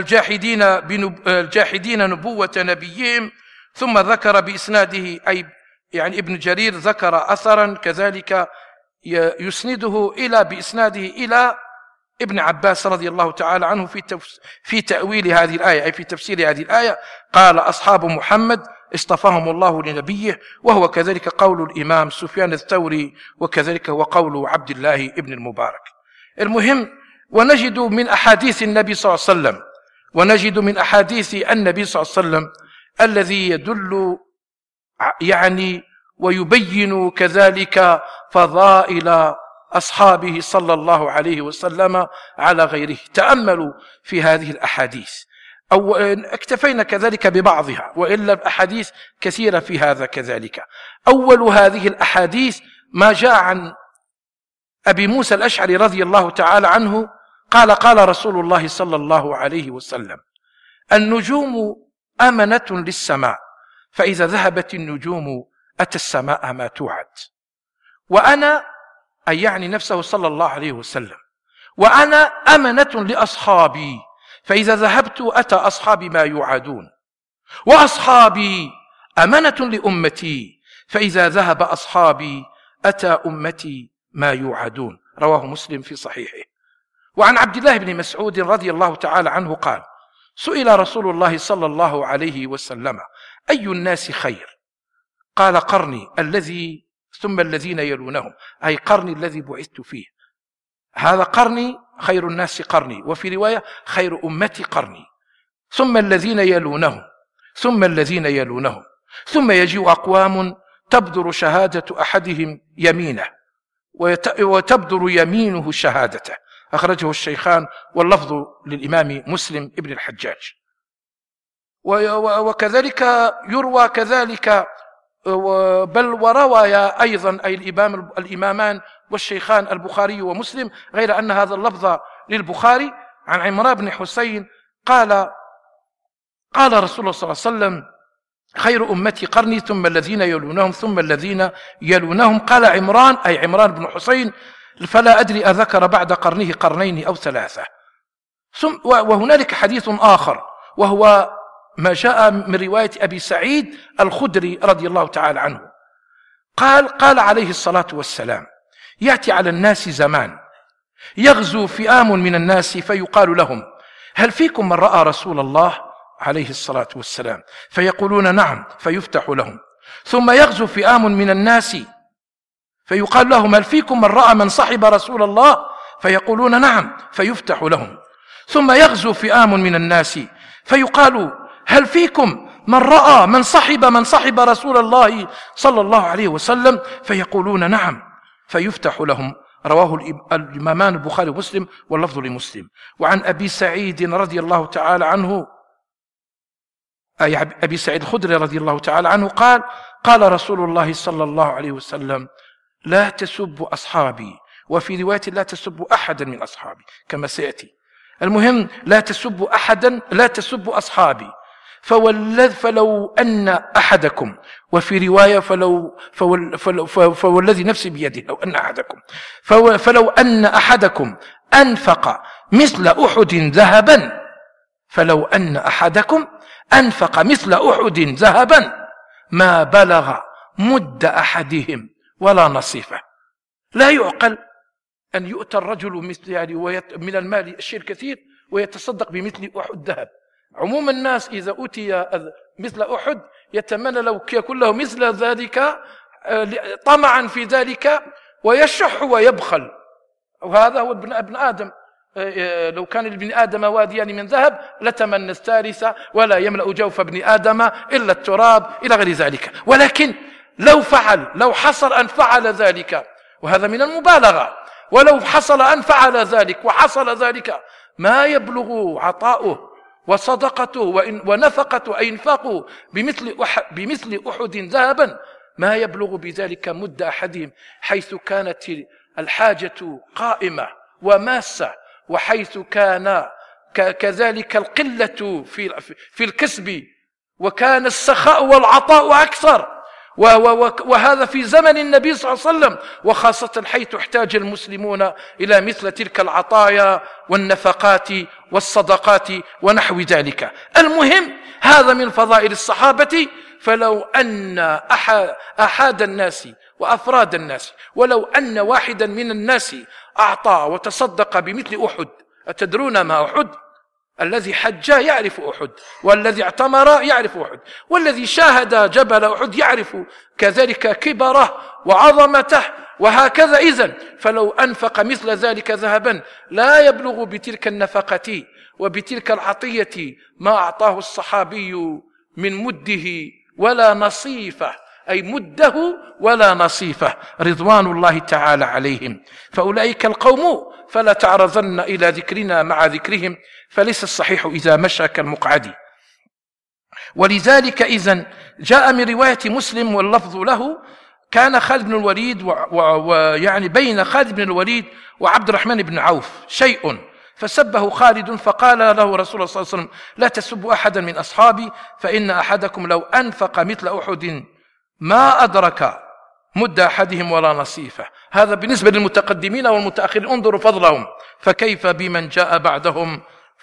الجاحدين نبوة نبيهم. ثم ذكر بإسناده أي يعني ابن جرير ذكر أثرا كذلك يسنده بإسناده إلى ابن عباس رضي الله تعالى عنه في تأويل هذه الآية أي في تفسير هذه الآية. قال: أصحاب محمد اصطفاهم الله لنبيه، وهو كذلك قول الإمام سفيان الثوري وكذلك هو قول عبد الله ابن المبارك. المهم ونجد من أحاديث النبي صلى الله عليه وسلم الذي يدل يعني ويبين كذلك فضائل أصحابه صلى الله عليه وسلم على غيره. تأملوا في هذه الأحاديث أو اكتفينا كذلك ببعضها وإلا الأحاديث كثيرة في هذا كذلك. أول هذه الأحاديث ما جاء عن أبي موسى الأشعري رضي الله تعالى عنه قال رسول الله صلى الله عليه وسلم: النجوم أمنة للسماء فإذا ذهبت النجوم أتى السماء ما توعد. وأنا أي يعني نفسه صلى الله عليه وسلم، وأنا أمنة لأصحابي فإذا ذهبت أتى أصحابي ما يوعدون، وأصحابي أمنة لأمتي فإذا ذهب أصحابي أتى أمتي ما يوعدون. رواه مسلم في صحيحه. وعن عبد الله بن مسعود رضي الله تعالى عنه قال: سئل رسول الله صلى الله عليه وسلم: أي الناس خير؟ قال قرني الذي ثم الذين يلونهم، أي قرني الذي بعثت فيه. هذا قرني خير الناس قرني، وفي رواية خير أمتي قرني، ثم الذين يلونهم ثم الذين يلونهم، ثم يجيء أقوام تبدر شهادة أحدهم يمينه وتبدر يمينه شهادته. أخرجه الشيخان واللفظ للإمام مسلم ابن الحجاج. وكذلك يروى كذلك بل وروى أيضا أي الإمامان والشيخان البخاري ومسلم، غير أن هذا اللفظ للبخاري، عن عمران بن حسين قال رسول الله صلى الله عليه وسلم خير أمتي قرني ثم الذين يلونهم ثم الذين يلونهم. قال عمران أي عمران بن حسين فلا أدري أذكر بعد قرنه قرنين أو ثلاثة. وهنالك حديث آخر وهو ما جاء من رواية أبي سعيد الخدري رضي الله تعالى عنه، قال عليه الصلاة والسلام يأتي على الناس زمان يغزو فئام من الناس فيقال لهم هل فيكم من رأى رسول الله عليه الصلاة والسلام؟ فيقولون نعم فيفتح لهم. ثم يغزو فئام من الناس فيقال لهم هل فيكم من رأى من صحب رسول الله؟ فيقولون نعم فيفتح لهم. ثم يغزو فئام من الناس فيقال هل فيكم من رأى من صحب رسول الله صلى الله عليه وسلم؟ فيقولون نعم فيفتح لهم. رواه الإمامان البخاري ومسلم واللفظ لمسلم. وعن أبي سعيد رضي الله تعالى عنه أي أبي سعيد الخدري رضي الله تعالى عنه قال رسول الله صلى الله عليه وسلم لا تسبوا أصحابي، وفي رواية لا تسبوا أحدا من أصحابي كما سيأتي. المهم لا تسبوا أحدا، لا تسبوا أصحابي، فلو أن أحدكم، وفي رواية فوالذي نفسي بيده لو أن أحدكم فلو أن أحدكم أنفق مثل أحد ذهبا، فلو أن أحدكم أنفق مثل أحد ذهبا ما بلغ مد أحدهم ولا نصيفه. لا يعقل أن يؤتى الرجل مثل من المال الشيء الكثير ويتصدق بمثل أحد ذهب. عموم الناس إذا أوتي مثل أحد يتمنى لو يكون له مثل ذلك طمعا في ذلك ويشح ويبخل، وهذا هو ابن آدم. لو كان لابن آدم واديان من ذهب لتمنى الثالث ولا يملأ جوف ابن آدم إلا التراب إلى غير ذلك. ولكن لو حصل أن فعل ذلك، وهذا من المبالغة، ولو حصل أن فعل ذلك وحصل ذلك ما يبلغ عطاؤه وصدقته ونفقته أي انفاقه بمثل أحد ذهبا ما يبلغ بذلك مد أحدهم، حيث كانت الحاجة قائمة وماسة، وحيث كان كذلك القلة في الكسب، وكان السخاء والعطاء أكثر، وهذا في زمن النبي صلى الله عليه وسلم، وخاصة حيث احتاج المسلمون إلى مثل تلك العطايا والنفقات والصدقات ونحو ذلك. المهم هذا من فضائل الصحابة. فلو أن أحد الناس وأفراد الناس، ولو أن واحدا من الناس أعطى وتصدق بمثل أحد، أتدرون ما أحد؟ الذي حج يعرف أحد، والذي اعتمر يعرف أحد، والذي شاهد جبل أحد يعرف كذلك كبره وعظمته، وهكذا. إذن فلو أنفق مثل ذلك ذهبا لا يبلغ بتلك النفقة وبتلك العطية ما أعطاه الصحابي من مده ولا نصيفه، أي مده ولا نصيفه رضوان الله تعالى عليهم. فأولئك القوم فلا تعرضن إلى ذكرنا مع ذكرهم، فليس الصحيح إذا مشى كالمقعد. ولذلك إذن جاء من رواية مسلم واللفظ له كان خالد بن الوليد ويعني بين خالد بن الوليد وعبد الرحمن بن عوف شيء، فسبه خالد فقال له رسول الله صلى الله عليه وسلم لا تسبوا أحدا من أصحابي فإن أحدكم لو أنفق مثل أحد ما أدرك مد أحدهم ولا نصيفه. هذا بالنسبة للمتقدمين والمتأخرين، انظروا فضلهم، فكيف بمن جاء بعدهم؟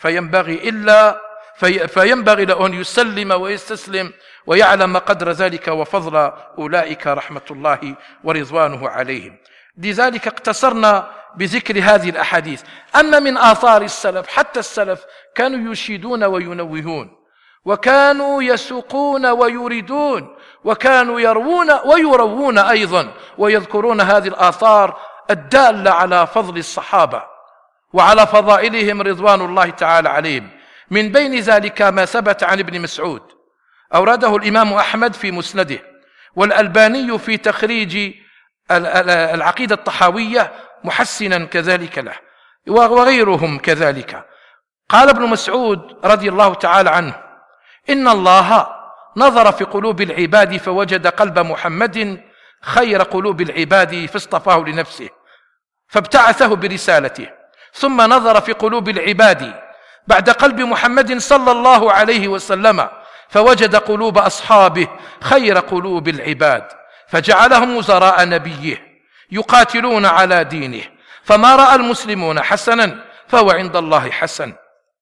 فينبغي له أن يسلم ويستسلم ويعلم قدر ذلك وفضل أولئك رحمة الله ورضوانه عليهم. لذلك اقتصرنا بذكر هذه الأحاديث. أما من آثار السلف، حتى السلف كانوا يشيدون وينوهون وكانوا يسوقون ويريدون، وكانوا يروون ويروون أيضا، ويذكرون هذه الآثار الدالة على فضل الصحابة وعلى فضائلهم رضوان الله تعالى عليهم. من بين ذلك ما ثبت عن ابن مسعود، أورده الإمام أحمد في مسنده، والألباني في تخريج العقيدة الطحاوية محسنا كذلك له، وغيرهم كذلك. قال ابن مسعود رضي الله تعالى عنه: إن الله نظر في قلوب العباد فوجد قلب محمد خير قلوب العباد فاصطفاه لنفسه فابتعثه برسالته، ثم نظر في قلوب العباد بعد قلب محمد صلى الله عليه وسلم فوجد قلوب أصحابه خير قلوب العباد فجعلهم وزراء نبيه يقاتلون على دينه، فما رأى المسلمون حسنا فهو عند الله حسن،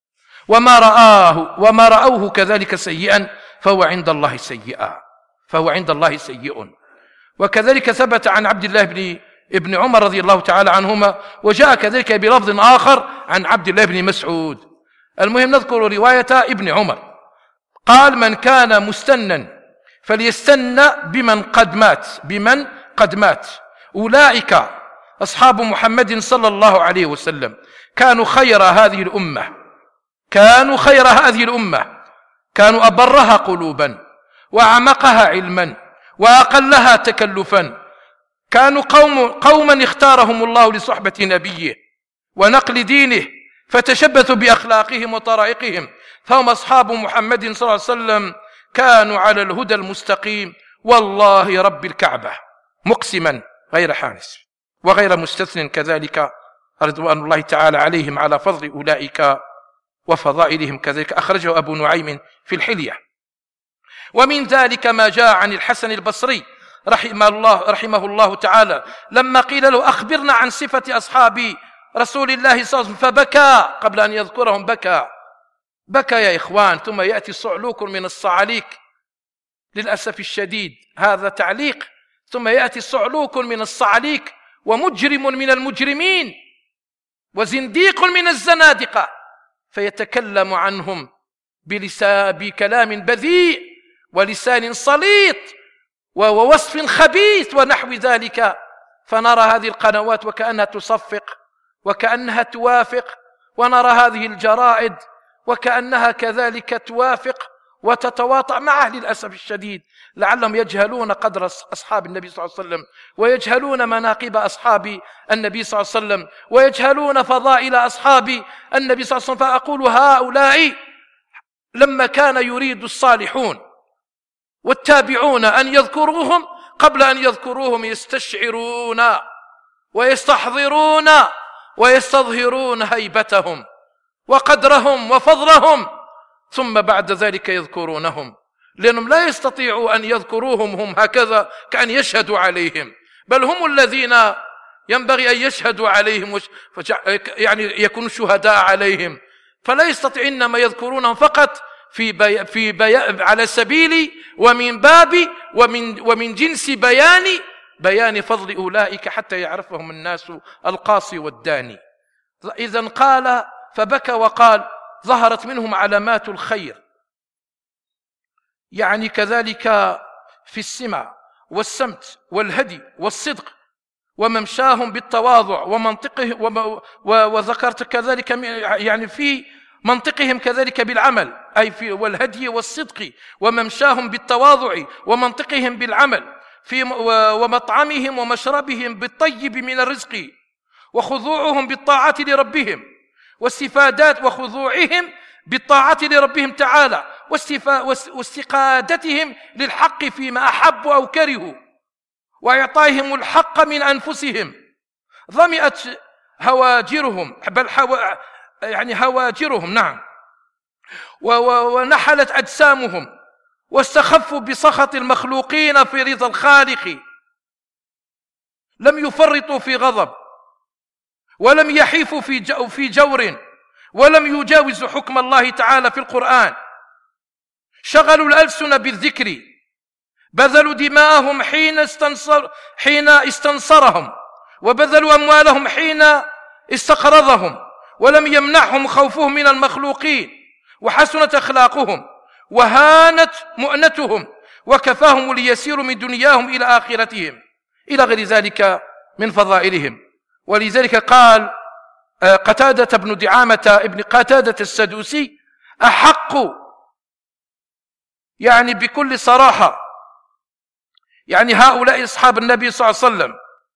وما رأوه كذلك سيئا فهو عند الله سيء. وكذلك ثبت عن عبد الله ابن عمر رضي الله تعالى عنهما، وجاء كذلك بلفظ آخر عن عبد الله بن مسعود. المهم نذكر رواية ابن عمر، قال: من كان مستنا فليستن بمن قد مات. أولئك أصحاب محمد صلى الله عليه وسلم كانوا خير هذه الأمة، كانوا أبرها قلوبا وأعمقها علما وأقلها تكلفا، كانوا قوما اختارهم الله لصحبة نبيه ونقل دينه، فتشبثوا بأخلاقهم وطرائقهم، فهم أصحاب محمد صلى الله عليه وسلم كانوا على الهدى المستقيم، والله رب الكعبة مقسما غير حانس وغير مستثن كذلك رضوان الله تعالى عليهم على فضل أولئك وفضائلهم كذلك. أخرجه أبو نعيم في الحلية. ومن ذلك ما جاء عن الحسن البصري رحمه الله تعالى لما قيل له: أخبرنا عن صفة أصحاب رسول الله صلى الله عليه وسلم، فبكى قبل أن يذكرهم، بكى يا إخوان. ثم يأتي صعلوك من الصعاليك، للأسف الشديد هذا تعليق، ثم يأتي صعلوك من الصعاليك ومجرم من المجرمين وزنديق من الزنادقة، فيتكلم عنهم بكلام بذيء ولسان سليط ووصف خبيث ونحو ذلك. فنرى هذه القنوات وكأنها تصفق وكأنها توافق، ونرى هذه الجرائد وكأنها كذلك توافق وتتواطأ معه. للأسف الشديد لعلهم يجهلون قدر أصحاب النبي صلى الله عليه وسلم، ويجهلون مناقب أصحاب النبي صلى الله عليه وسلم، ويجهلون فضائل أصحاب النبي صلى الله عليه وسلم. فأقول هؤلاء لما كان يريد الصالحون والتابعون أن يذكروهم، قبل أن يذكروهم يستشعرون ويستحضرون ويستظهرون هيبتهم وقدرهم وفضلهم، ثم بعد ذلك يذكرونهم، لأنهم لا يستطيعوا أن يذكروهم هم هكذا كأن يشهدوا عليهم، بل هم الذين ينبغي أن يشهدوا عليهم، يعني يكونوا شهداء عليهم. فلا يستطيع، إنما يذكرونهم فقط على سبيل ومن باب ومن جنس بيان فضل أولئك حتى يعرفهم الناس القاصي والداني. إذن قال: فبكى وقال: ظهرت منهم علامات الخير، يعني كذلك في السمع والسمت والهدي والصدق، وممشاهم بالتواضع ومنطقه، وذكرت كذلك يعني في منطقهم كذلك بالعمل، أي في والهدي والصدق، وممشاهم بالتواضع ومنطقهم بالعمل، ومطعمهم ومشربهم بالطيب من الرزق، وخضوعهم بالطاعة لربهم، واستفادات وخضوعهم بالطاعة لربهم تعالى، واستقادتهم للحق فيما أحبوا أو كرهوا، وإعطائهم الحق من أنفسهم. ظمئت هواجرهم، بل يعني هواجرهم، نعم، ونحلت أجسامهم، واستخفوا بسخط المخلوقين في رضا الخالق. لم يفرطوا في غضب، ولم يحيفوا في جور، ولم يجاوزوا حكم الله تعالى في القرآن. شغلوا الألسن بالذكر، بذلوا دماءهم حين استنصرهم، وبذلوا أموالهم حين استقرضهم، ولم يمنعهم خوفهم من المخلوقين، وحسنت أخلاقهم، وهانت مؤنتهم وكفاهم ليسير من دنياهم إلى آخرتهم إلى غير ذلك من فضائلهم. ولذلك قال قتادة بن دعامة ابن قتادة السدوسي: أحق، يعني بكل صراحة، يعني هؤلاء أصحاب النبي صلى الله عليه وسلم،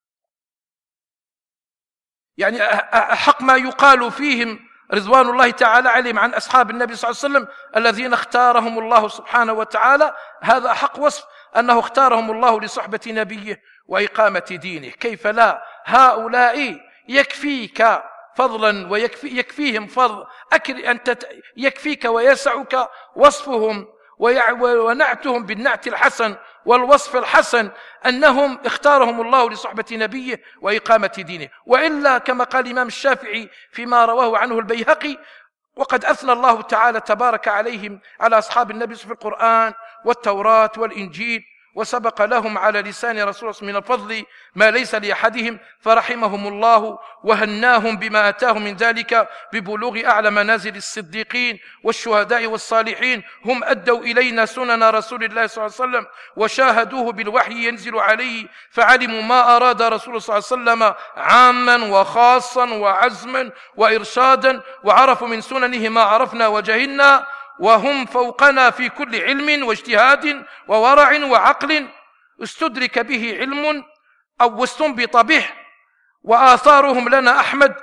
يعني أحق ما يقال فيهم رضوان الله تعالى عليهم عن أصحاب النبي صلى الله عليه وسلم الذين اختارهم الله سبحانه وتعالى. هذا أحق وصف، أنه اختارهم الله لصحبة نبيه وإقامة دينه. كيف لا؟ هؤلاء يكفيك فضلا ويكفيهم فضل يكفيك ويسعك وصفهم ونعتهم بالنعت الحسن والوصف الحسن، أنهم اختارهم الله لصحبة نبيه وإقامة دينه. وإلا كما قال الإمام الشافعي فيما رواه عنه البيهقي: وقد أثنى الله تعالى تبارك عليهم على أصحاب النبي في القرآن والتوراة والإنجيل، وسبق لهم على لسان رسول الله من الفضل ما ليس لأحدهم، فرحمهم الله وهناهم بما أتاهم من ذلك ببلوغ أعلى منازل الصديقين والشهداء والصالحين. هم أدوا إلينا سنن رسول الله صلى الله عليه وسلم وشاهدوه بالوحي ينزل عليه، فعلموا ما أراد رسول الله صلى الله عليه وسلم عاما وخاصا وعزما وإرشادا، وعرفوا من سننه ما عرفنا وجهلنا، وهم فوقنا في كل علم واجتهاد وورع وعقل استدرك به علم أو استنبط به. وآثارهم لنا أحمد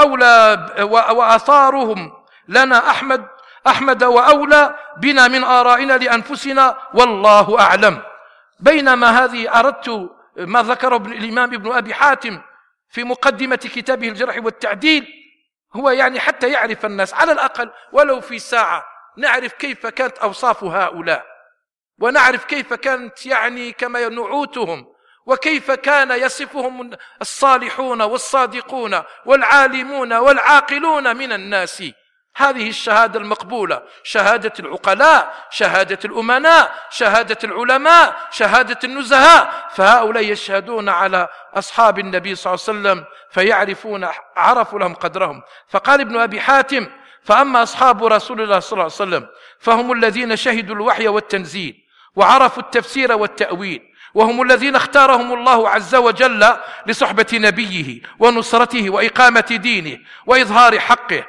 وآثارهم لنا أحمد وأولى بنا من آرائنا لأنفسنا، والله أعلم. بينما هذه أردت ما ذكره الإمام ابن أبي حاتم في مقدمة كتابه الجرح والتعديل، هو يعني حتى يعرف الناس على الأقل ولو في ساعة، نعرف كيف كانت أوصاف هؤلاء، ونعرف كيف كانت يعني كما نعوتهم، وكيف كان يصفهم الصالحون والصادقون والعالمون والعاقلون من الناس. هذه الشهادة المقبولة، شهادة العقلاء، شهادة الأمناء، شهادة العلماء، شهادة النزهاء. فهؤلاء يشهدون على أصحاب النبي صلى الله عليه وسلم فيعرفون، عرفوا لهم قدرهم. فقال ابن أبي حاتم: فأما أصحاب رسول الله صلى الله عليه وسلم فهم الذين شهدوا الوحي والتنزيل وعرفوا التفسير والتأويل، وهم الذين اختارهم الله عز وجل لصحبة نبيه ونصرته وإقامة دينه وإظهار حقه،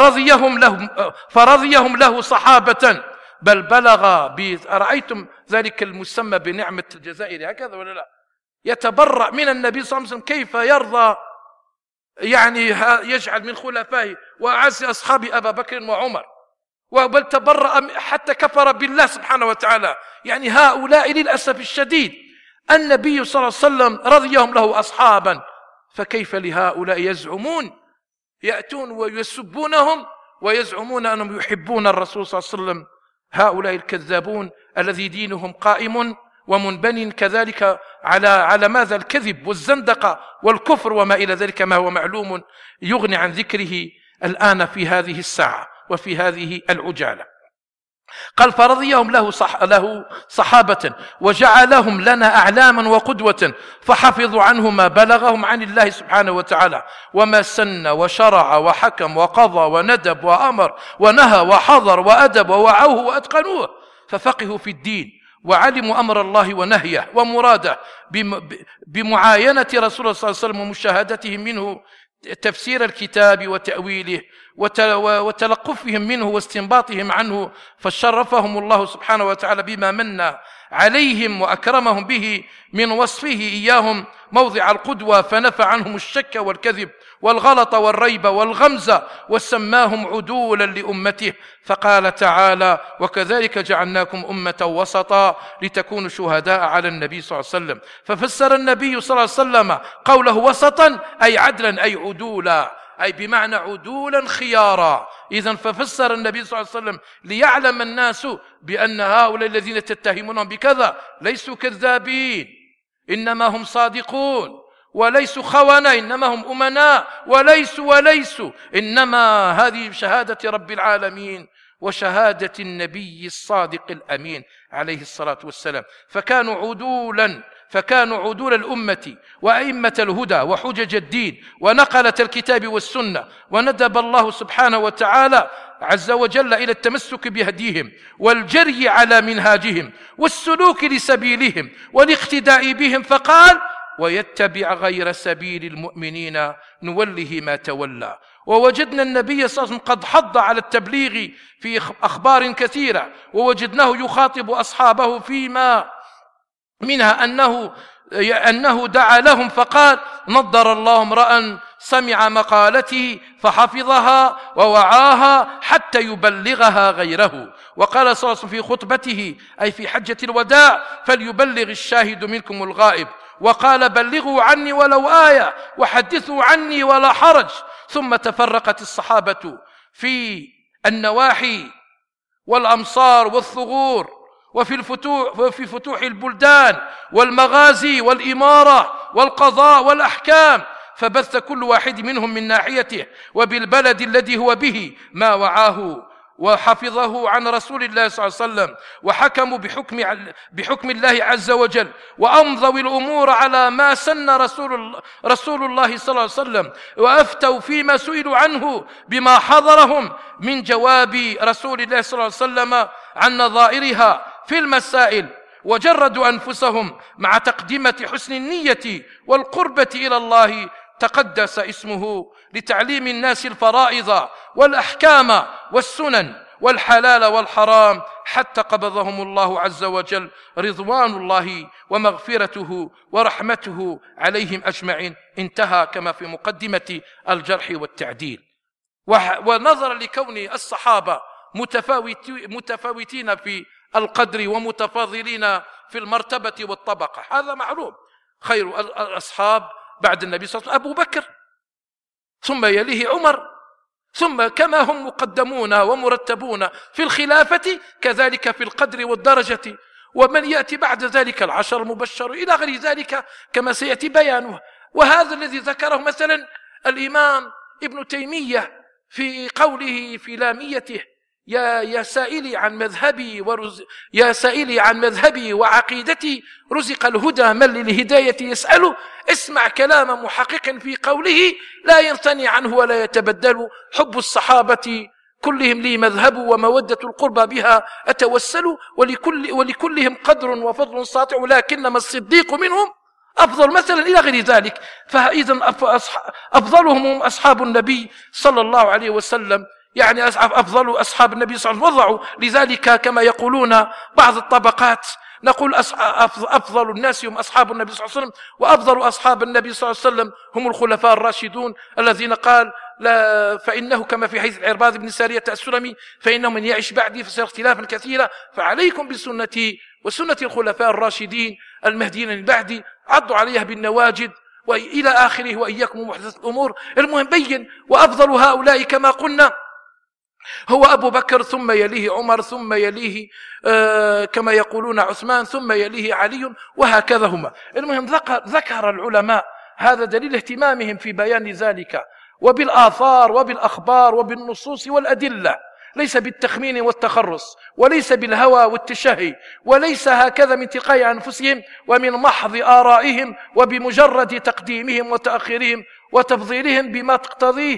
فرضيهم له صحابة، بل بلغ أرأيتم ذلك المسمى بنعمة الجزائر هكذا ولا لا؟ يتبرأ من النبي صلى الله عليه وسلم كيف يرضى، يعني يجعل من خلفائه وأعز أصحابه أبا بكر وعمر، بل تبرأ حتى كفر بالله سبحانه وتعالى. يعني هؤلاء للأسف الشديد النبي صلى الله عليه وسلم رضيهم له أصحابا، فكيف لهؤلاء يزعمون، يأتون ويسبونهم ويزعمون أنهم يحبون الرسول صلى الله عليه وسلم؟ هؤلاء الكذابون الذي دينهم قائم ومنبن كذلك على ماذا؟ الكذب والزندقة والكفر وما إلى ذلك، ما هو معلوم يغني عن ذكره الآن في هذه الساعة وفي هذه العجالة. قال: فرضيهم له صحابة وجعلهم لنا أعلاما وقدوة، فحفظوا عنه ما بلغهم عن الله سبحانه وتعالى، وما سن وشرع وحكم وقضى وندب وأمر ونهى وحضر وأدب ووعوه وأتقنوه، ففقهوا في الدين وعلموا أمر الله ونهيه ومراده بمعاينة رسول الله صلى الله عليه وسلم ومشاهدتهم منه تفسير الكتاب وتأويله وتلقفهم منه واستنباطهم عنه. فشرفهم الله سبحانه وتعالى بما من عليهم وأكرمهم به من وصفه إياهم موضع القدوة، فنفى عنهم الشك والكذب والغلط والريب والغمز، وسماهم عدولا لأمته. فقال تعالى: وكذلك جعلناكم أمة وسطا لتكونوا شهداء على النبي صلى الله عليه وسلم. ففسر النبي صلى الله عليه وسلم قوله وسطا أي عدلا، أي عدولا، أي بمعنى عدولا خيارا. إذن ففسر النبي صلى الله عليه وسلم ليعلم الناس بأن هؤلاء الذين تتهمونهم بكذا ليسوا كذابين، إنما هم صادقون، وليسوا خونة، إنما هم أمناء، وليسوا إنما هذه شهادة رب العالمين وشهادة النبي الصادق الأمين عليه الصلاة والسلام. فكانوا عدولا فكانوا عدول الأمة وأئمة الهدى وحجج الدين ونقلة الكتاب والسنة، وندب الله سبحانه وتعالى عز وجل إلى التمسك بهديهم والجري على منهاجهم والسلوك لسبيلهم والاقتداء بهم، فقال: ويتبع غير سبيل المؤمنين نوله ما تولى. ووجدنا النبي صلى الله عليه وسلم قد حض على التبليغ في أخبار كثيرة، ووجدناه يخاطب أصحابه فيما منها أنه دعا لهم فقال: نضر الله امرأ سمع مقالتي فحفظها ووعاها حتى يبلغها غيره. وقال صلى الله عليه وسلم في خطبته أي في حجة الوداع: فليبلغ الشاهد منكم الغائب. وقال: بلغوا عني ولو آية وحدثوا عني ولا حرج. ثم تفرقت الصحابة في النواحي والأمصار والثغور وفي فتوح البلدان والمغازي والإمارة والقضاء والأحكام، فبث كل واحد منهم من ناحيته وبالبلد الذي هو به ما وعاه وحفظه عن رسول الله صلى الله عليه وسلم، وحكموا بحكم الله عز وجل، وأمضوا الأمور على ما سن رسول الله صلى الله عليه وسلم، وأفتوا فيما سئلوا عنه بما حضرهم من جواب رسول الله صلى الله عليه وسلم عن نظائرها في المسائل، وجردوا أنفسهم مع تقدمة حسن النية والقربة إلى الله تقدس اسمه لتعليم الناس الفرائض والأحكام والسنن والحلال والحرام، حتى قبضهم الله عز وجل رضوان الله ومغفرته ورحمته عليهم أجمعين. انتهى كما في مقدمة الجرح والتعديل. ونظرا لكون الصحابة متفاوتين في القدر ومتفاضلين في المرتبة والطبقة، هذا معلوم. خير الأصحاب بعد النبي صلى الله عليه وسلم أبو بكر، ثم يليه عمر، ثم كما هم مقدمون ومرتبون في الخلافة كذلك في القدر والدرجة، ومن يأتي بعد ذلك العشر المبشر إلى غير ذلك كما سيأتي بيانه. وهذا الذي ذكره مثلا الإمام ابن تيمية في قوله في لاميته: يا سائلي عن مذهبي وعقيدتي رزق الهدى من للهداية يسأل. اسمع كلام محقق في قوله لا ينثني عنه ولا يتبدل: حب الصحابة كلهم لي مذهب ومودة القربى بها أتوسل، ولكلهم قدر وفضل ساطع لكنما الصديق منهم أفضل مثلا إلى غير ذلك. فإذا أفضلهم هم أصحاب النبي صلى الله عليه وسلم، يعني أفضل أصحاب النبي صلى الله عليه وسلم وضعوا. لذلك كما يقولون بعض الطبقات نقول أفضل الناس هم أصحاب النبي صلى الله عليه وسلم، وأفضل أصحاب النبي صلى الله عليه وسلم هم الخلفاء الراشدون الذين قال لا فإنه كما في حديث العرباض بن سارية السلمي: فإنه من يعش بعدي فسيرى اختلافا كثيرا فعليكم بسنتي وسنة الخلفاء الراشدين المهديين من بعدي عضوا عليها بالنواجد وإلى آخره، وإياكم محدث الأمور. المهم بين. وأفضل هؤلاء كما قلنا هو أبو بكر، ثم يليه عمر، ثم يليه كما يقولون عثمان، ثم يليه علي، وهكذا هما. المهم ذكر العلماء هذا دليل اهتمامهم في بيان ذلك، وبالآثار وبالأخبار وبالنصوص والأدلة، ليس بالتخمين والتخرص، وليس بالهوى والتشهي، وليس هكذا من تلقاء أنفسهم ومن محض آرائهم وبمجرد تقديمهم وتأخيرهم وتفضيلهم بما تقتضيه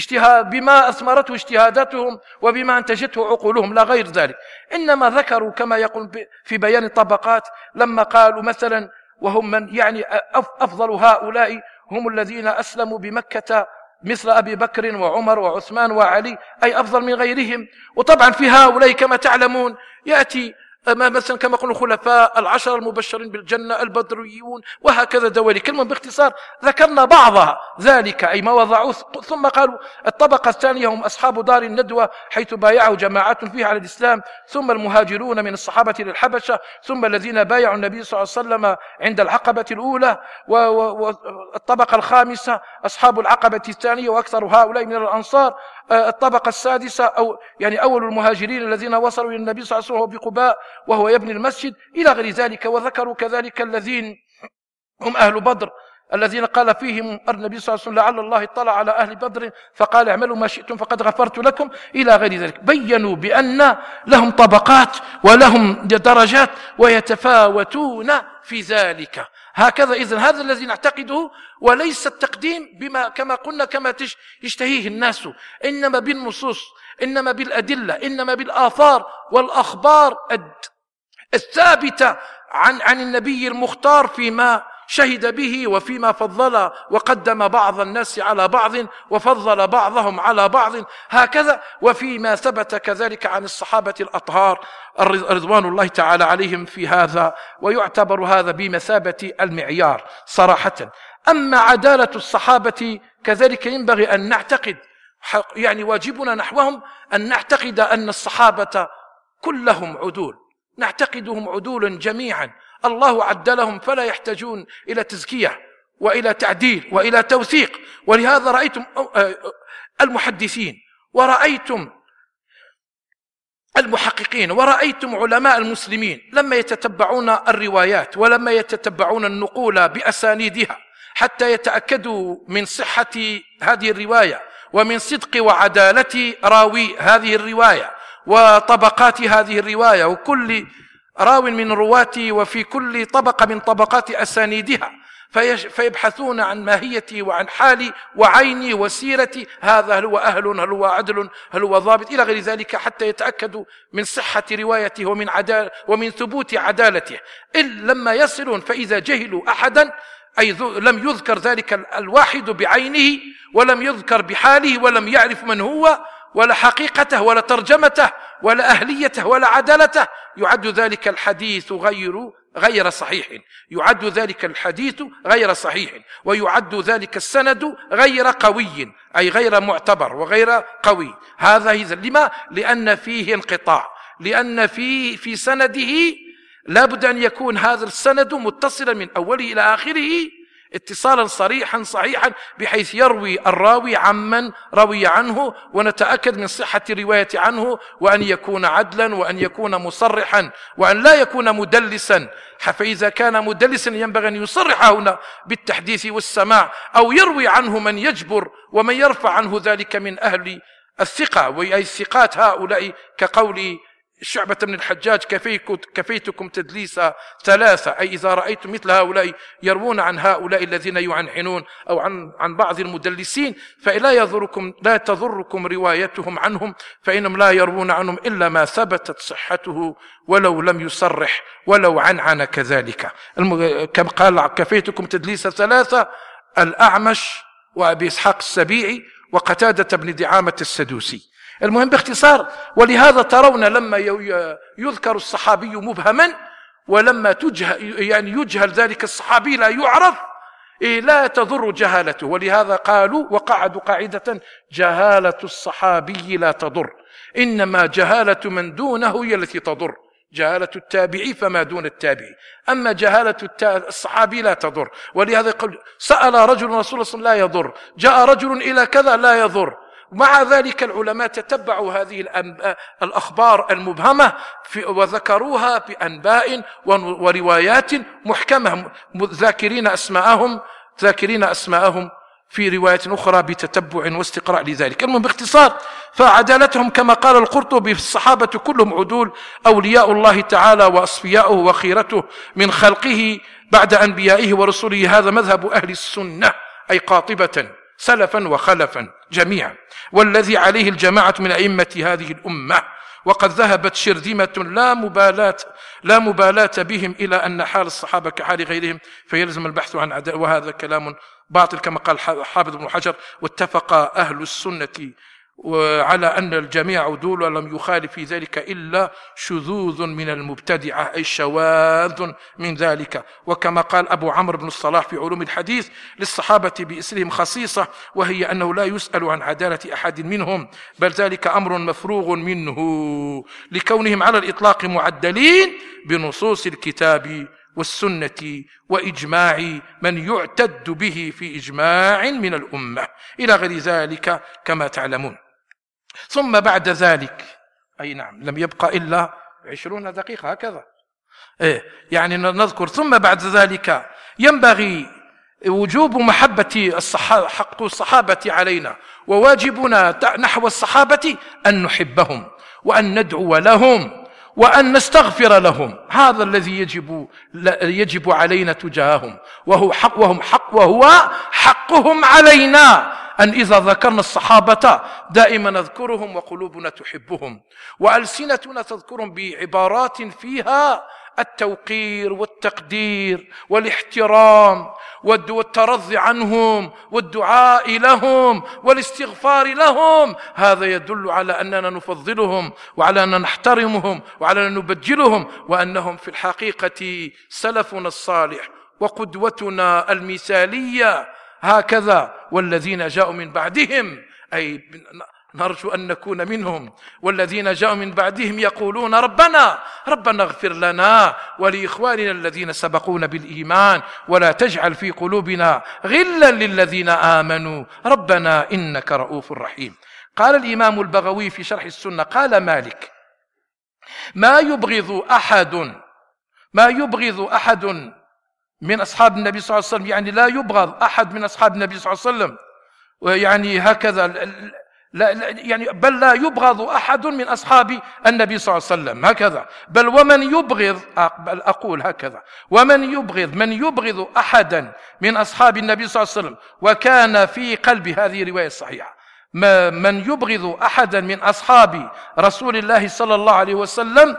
بما أثمرته اجتهاداتهم وبما انتجته عقولهم، لا غير ذلك. إنما ذكروا كما يقول في بيان الطبقات لما قالوا مثلا وهم من يعني أفضل هؤلاء هم الذين أسلموا بمكة مثل أبي بكر وعمر وعثمان وعلي، أي أفضل من غيرهم. وطبعا في هؤلاء كما تعلمون يأتي مثلا كما قلنا الخلفاء العشر المبشرين بالجنة البدريون وهكذا دوالي. كلمة باختصار ذكرنا بعضها ذلك أي ما وضعوه. ثم قالوا الطبقة الثانية هم أصحاب دار الندوة حيث بايعوا جماعات فيها على الإسلام، ثم المهاجرون من الصحابة للحبشة، ثم الذين بايعوا النبي صلى الله عليه وسلم عند العقبة الأولى، والطبقة الخامسة أصحاب العقبة الثانية وأكثر هؤلاء من الأنصار. الطبقة السادسة أو يعني أول المهاجرين الذين وصلوا إلى النبي صلى الله عليه وسلم بقباء وهو يبني المسجد إلى غير ذلك. وذكروا كذلك الذين هم أهل بدر الذين قال فيهم النبي صلى الله عليه وسلم لعل الله اطلع على أهل بدر فقال اعملوا ما شئتم فقد غفرت لكم إلى غير ذلك. بينوا بأن لهم طبقات ولهم درجات ويتفاوتون في ذلك. هكذا إذن هذا الذي نعتقده، وليس التقديم بما كما قلنا كما يشتهيه الناس، إنما بالنصوص، إنما بالأدلة، إنما بالآثار والأخبار الثابتة عن النبي المختار فيما شهد به وفيما فضل وقدم بعض الناس على بعض وفضل بعضهم على بعض، هكذا وفيما ثبت كذلك عن الصحابة الأطهار رضوان الله تعالى عليهم في هذا، ويعتبر هذا بمثابة المعيار صراحة. أما عدالة الصحابة كذلك ينبغي أن نعتقد، يعني واجبنا نحوهم أن نعتقد أن الصحابة كلهم عدول، نعتقدهم عدولا جميعا، الله عدلهم فلا يحتاجون إلى تزكية وإلى تعديل وإلى توثيق. ولهذا رأيتم المحدثين ورأيتم المحققين ورأيتم علماء المسلمين لما يتتبعون الروايات ولما يتتبعون النقول بأسانيدها حتى يتأكدوا من صحة هذه الرواية ومن صدق وعدالة راوي هذه الرواية وطبقات هذه الرواية وكل راو من رواتي وفي كل طبقة من طبقات أسانيدها، فيبحثون عن ماهيتي وعن حالي وعيني وسيرتي، هذا هل هو أهل، هل هو عدل، هل هو ضابط إلى غير ذلك، حتى يتأكدوا من صحة روايته ومن ثبوت عدالته. لما يصلون فإذا جهلوا أحدا، أي لم يذكر ذلك الواحد بعينه ولم يذكر بحاله ولم يعرف من هو ولا حقيقته ولا ترجمته ولا أهليته ولا عدالته، يعد ذلك الحديث غير صحيح، يعد ذلك الحديث غير صحيح، ويعد ذلك السند غير قوي، أي غير معتبر وغير قوي. هذا لما؟ لأن فيه انقطاع، لأن في سنده لابد أن يكون هذا السند متصلا من أوله إلى آخره اتصالا صريحا صحيحا، بحيث يروي الراوي عمن روي عنه ونتأكد من صحة الرواية عنه، وأن يكون عدلا وأن يكون مصرحا وأن لا يكون مدلسا. فإذا كان مدلسا ينبغي أن يصرح هنا بالتحديث والسماع، أو يروي عنه من يجبر ومن يرفع عنه ذلك من أهل الثقة، وأي الثقات هؤلاء كقول شعبة بن الحجاج كفيتكم تدليس ثلاثة، أي إذا رأيتم مثل هؤلاء يروون عن هؤلاء الذين يعنحنون أو عن بعض المدلسين لا تضركم روايتهم عنهم، فإنهم لا يروون عنهم إلا ما ثبتت صحته ولو لم يصرح ولو عنعن كذلك. كما قال كفيتكم تدليس ثلاثة: الأعمش وأبي إسحاق السبيعي وقتادة بن دعامة السدوسي. المهم باختصار، ولهذا ترون لما يذكر الصحابي مبهما ولما يجهل ذلك الصحابي لا يعرف، لا تضر جهالته. ولهذا قالوا وقعدوا قاعدة: جهالة الصحابي لا تضر، إنما جهالة من دونه هي التي تضر. جهالة التابعي فما دون التابعي، أما جهالة الصحابي لا تضر. ولهذا يقول: سأل رجل رسول الله صلى الله عليه وسلم لا يضر، جاء رجل إلى كذا لا يضر. مع ذلك العلماء تتبعوا هذه الأخبار المبهمة وذكروها بأنباء وروايات محكمة، ذاكرين أسماءهم في رواية أخرى بتتبع واستقراء لذلك. المهم باختصار، فعدالتهم كما قال القرطبي: الصحابة كلهم عدول، أولياء الله تعالى وأصفياؤه وخيرته من خلقه بعد أنبيائه ورسله. هذا مذهب أهل السنة، أي قاطبة سلفا وخلفا جميعا، والذي عليه الجماعة من أئمة هذه الأمة. وقد ذهبت شرذمة لا مبالاة بهم إلى أن حال الصحابة كحال غيرهم، فيلزم البحث عن عدالة، وهذا كلام باطل كما قال حافظ بن حجر. واتفق أهل السنة على أن الجميع عدول، ولم يخالف في ذلك إلا شذوذ من المبتدعة، أي شواذ من ذلك. وكما قال أبو عمرو بن الصلاح في علوم الحديث: للصحابة بإسرهم خصيصة، وهي أنه لا يسأل عن عدالة أحد منهم، بل ذلك أمر مفروغ منه، لكونهم على الإطلاق معدلين بنصوص الكتاب والسنة وإجماع من يعتد به في إجماع من الأمة، إلى غير ذلك كما تعلمون. ثم بعد ذلك، أي نعم، لم يبقى إلا 20 دقيقة هكذا، يعني نذكر. ثم بعد ذلك ينبغي وجوب محبة حق الصحابة علينا، وواجبنا نحو الصحابة أن نحبهم وأن ندعو لهم وأن نستغفر لهم. هذا الذي يجب علينا تجاههم، وهو حقهم علينا، أن إذا ذكرنا الصحابة دائما نذكرهم وقلوبنا تحبهم وألسنتنا تذكرهم بعبارات فيها التوقير والتقدير والاحترام والترضي عنهم والدعاء لهم والاستغفار لهم. هذا يدل على أننا نفضلهم وعلى أننا نحترمهم وعلى أننا نبجلهم، وأنهم في الحقيقة سلفنا الصالح وقدوتنا المثالية. هكذا والذين جاءوا من بعدهم، أي نرجو أن نكون منهم، والذين جاءوا من بعدهم يقولون ربنا اغفر لنا ولإخواننا الذين سبقونا بالإيمان ولا تجعل في قلوبنا غلا للذين آمنوا ربنا إنك رؤوف رحيم. قال الإمام البغوي في شرح السنة، قال مالك: ما يبغض أحد من أصحاب النبي صلى الله عليه وسلم، يعني لا يبغض أحد من أصحاب النبي صلى الله عليه وسلم، يعني هكذا يعني بل لا يبغض أحد من أصحاب النبي صلى الله عليه وسلم هكذا، بل ومن يبغض، أقول هكذا، من يبغض أحدا من أصحاب النبي صلى الله عليه وسلم وكان في قلبه، هذه رواية صحيحة، من يبغض أحدا من أصحاب رسول الله صلى الله عليه وسلم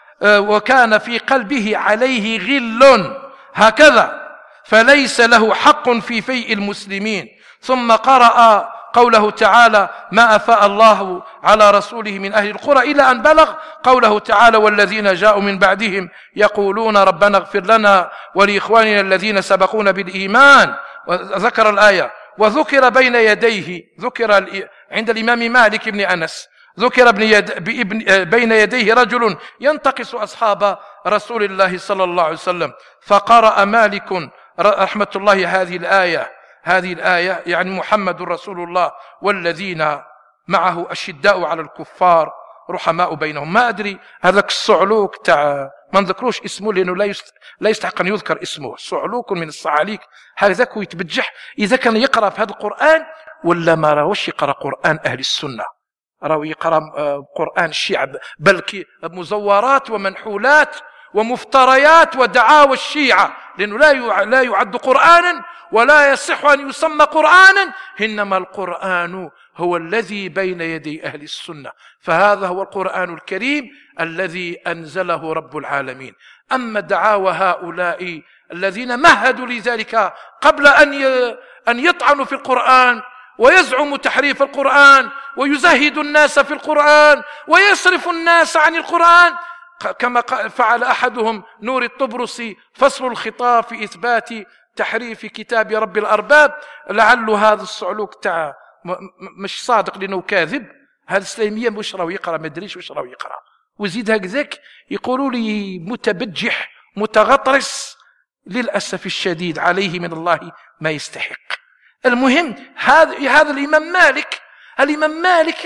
وكان في قلبه عليه غل هكذا فليس له حق في فيء المسلمين. ثم قرأ قوله تعالى: ما أفاء الله على رسوله من أهل القرى، إلى أن بلغ قوله تعالى: والذين جاءوا من بعدهم يقولون ربنا اغفر لنا ولإخواننا الذين سبقونا بالإيمان، وذكر الآية. وذكر بين يديه، ذكر عند الإمام مالك بن أنس، ذكر بين يديه رجل ينتقص أصحاب رسول الله صلى الله عليه وسلم، فقرأ مالك رحمة الله هذه الآية يعني محمد رسول الله والذين معه أشداء على الكفار رحماء بينهم. ما أدري هذاك الصعلوك تاع ما نذكروش اسمه لأنه لا يستحق أن يذكر اسمه، صعلوك من الصعاليك هذاك يتبجح إذا كان يقرأ في هذا القرآن ولا ما راوش يقرأ قرآن أهل السنة، راهو يقرأ قرآن الشيعة، بل مزورات ومنحولات ومفتريات ودعاوى الشيعة، لأنه لا يعد قرآنا ولا يصح أن يسمى قرآنا، إنما القرآن هو الذي بين يدي أهل السنة، فهذا هو القرآن الكريم الذي أنزله رب العالمين. أما دعاوى هؤلاء الذين مهدوا لذلك قبل أن يطعنوا في القرآن ويزعموا تحريف القرآن ويزهد الناس في القرآن ويصرف الناس عن القرآن، كما فعل أحدهم نور الطبرسي فصل الخطاب في إثبات تحريف كتاب رب الأرباب. لعل هذا الصعلوك تاع مش صادق لأنه كاذب، هذا السليمية مش راهو يقرأ، ما ادريش واش راهو يقرأ، وزيد هكذاك يقولوا لي متبجح متغطرس، للأسف الشديد عليه من الله ما يستحق. المهم هذا الإمام مالك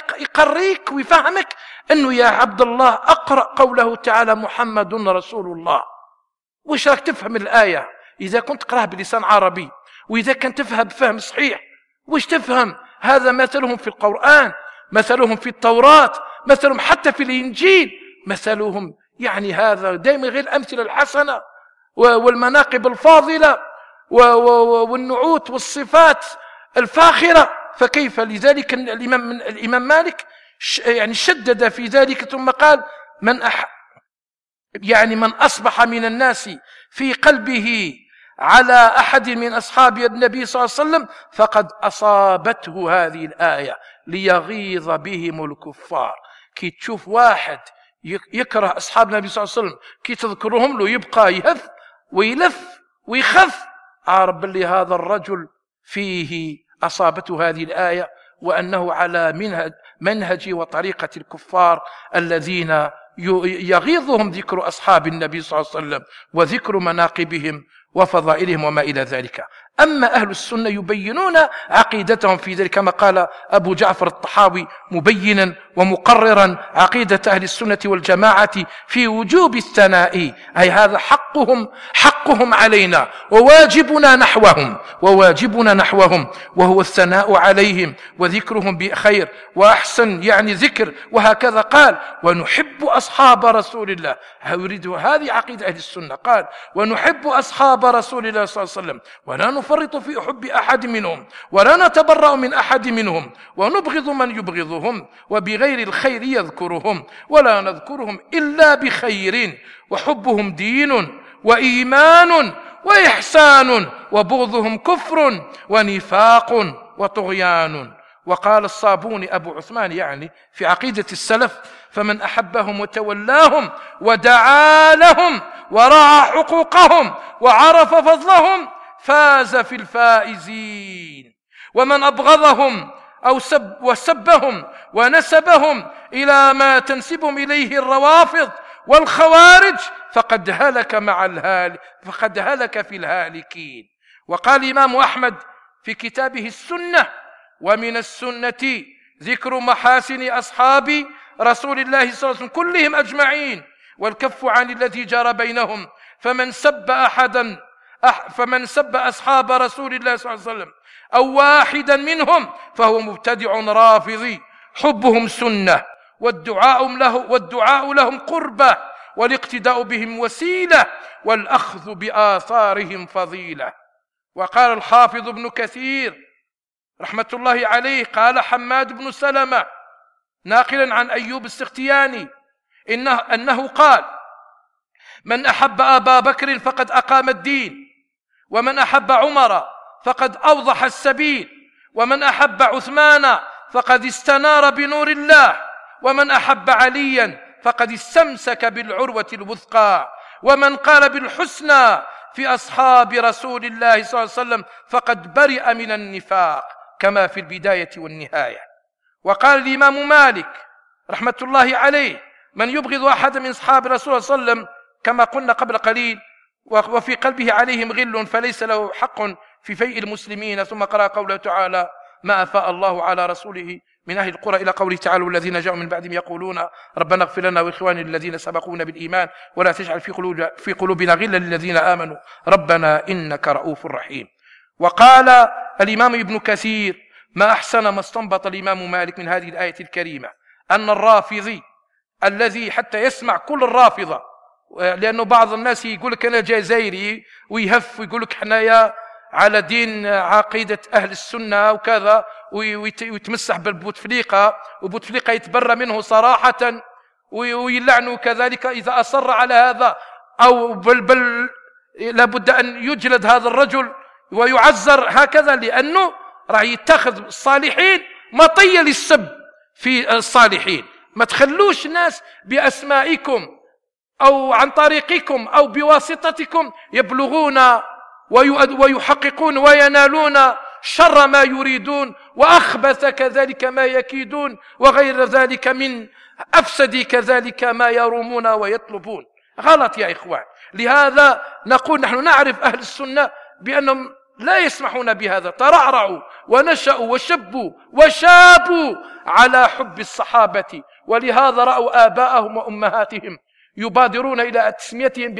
يقريك ويفهمك أنه يا عبد الله أقرأ قوله تعالى محمد رسول الله. وش راك تفهم الآية إذا كنت تقرأها بلسان عربي، وإذا كنت تفهم بفهم صحيح وش تفهم؟ هذا مثلهم في القرآن، مثلهم في التوراة، مثلهم حتى في الإنجيل، مثلهم يعني هذا دائما غير الأمثلة الحسنة والمناقب الفاضلة والنعوت والصفات الفاخرة. فكيف؟ لذلك الإمام مالك يعني شدد في ذلك، ثم قال: من أصبح من الناس في قلبه على أحد من أصحاب النبي صلى الله عليه وسلم فقد أصابته هذه الآية ليغيظ بهم الكفار. كي تشوف واحد يكره أصحاب النبي صلى الله عليه وسلم، كي تذكرهم له يبقى يهف ويلف ويخف، عارف باللي هذا الرجل فيه أصابته هذه الآية، وأنه على منهج وطريقة الكفار الذين يغيظهم ذكر أصحاب النبي صلى الله عليه وسلم وذكر مناقبهم وفضائلهم وما إلى ذلك. أما أهل السنة يبينون عقيدتهم في ذلك، كما قال أبو جعفر الطحاوي مبينا ومقررا عقيدة أهل السنة والجماعة في وجوب الثناء، أي هذا حقهم علينا وواجبنا نحوهم، وهو الثناء عليهم وذكرهم بخير وأحسن يعني ذكر. وهكذا قال ونحب أصحاب رسول الله، يريد هذه عقيدة أهل السنة، قال ونحب أصحاب رسول الله صلى الله عليه وسلم ولا نفرط في حب أحد منهم ولا نتبرأ من أحد منهم ونبغض من يبغضهم وبغير الخير يذكرهم ولا نذكرهم إلا بخير وحبهم دين وإيمان وإحسان وبغضهم كفر ونفاق وطغيان. وقال الصابون أبو عثمان يعني في عقيدة السلف فمن أحبهم وتولاهم ودعا لهم ورعى حقوقهم وعرف فضلهم فاز في الفائزين، ومن أبغضهم أو وسبهم ونسبهم إلى ما تنسبهم إليه الروافض والخوارج فقد هلك في الهالكين. وقال الإمام أحمد في كتابه السنة ومن السنة ذكر محاسن أصحاب رسول الله صلى الله عليه وسلم كلهم أجمعين والكف عن الذي جرى بينهم، فمن سب أصحاب رسول الله صلى الله عليه وسلم أو واحدا منهم فهو مبتدع رافضي، حبهم سنة والدعاء لهم قربة والاقتداء بهم وسيلة والأخذ بآثارهم فضيلة. وقال الحافظ ابن كثير رحمة الله عليه قال حماد بن سلمة ناقلا عن أيوب السختياني أنه قال من أحب أبا بكر فقد أقام الدين، ومن أحب عمر فقد أوضح السبيل، ومن أحب عثمان فقد استنار بنور الله، ومن أحب عليا فقد استمسك بالعروة الوثقى، ومن قال بالحسنى في أصحاب رسول الله صلى الله عليه وسلم فقد برئ من النفاق كما في البداية والنهاية. وقال الإمام مالك رحمة الله عليه من يبغض أحد من أصحاب رسول الله صلى الله عليه وسلم كما قلنا قبل قليل وفي قلبه عليهم غل فليس له حق في فيء المسلمين. ثم قرأ قوله تعالى ما أفاء الله على رسوله من أهل القرى إلى قوله تعالى والذين جاءوا من بعدهم يقولون ربنا اغفر لنا وإخواننا الذين سبقونا بالإيمان ولا تجعل في قلوبنا غلا للذين آمنوا ربنا إنك رؤوف رحيم. وقال الإمام ابن كثير ما أحسن ما استنبط الإمام مالك من هذه الآية الكريمة أن الرافضي الذي حتى يسمع كل الرافضة، لأنه بعض الناس يقول لك أنا جزائري ويهف ويقول لك حنايا على دين عقيدة أهل السنة وكذا ويتمسح بالبوتفليقة وبوتفليقة يتبرى منه صراحة ويلعنه كذلك إذا أصر على هذا، أو بل لابد أن يجلد هذا الرجل ويعزر هكذا، لأنه راح يتخذ الصالحين مطية للسب في الصالحين. ما تخلوش الناس بأسمائكم أو عن طريقكم أو بواسطتكم يبلغون ويحققون وينالون شر ما يريدون وأخبث كذلك ما يكيدون وغير ذلك من أفسد كذلك ما يرومون ويطلبون. غلط يا إخوان. لهذا نقول نحن نعرف أهل السنة بأنهم لا يسمحون بهذا، ترعرعوا ونشأوا وشبوا وشابوا على حب الصحابة، ولهذا رأوا آباءهم وأمهاتهم يبادرون إلى تسميتهم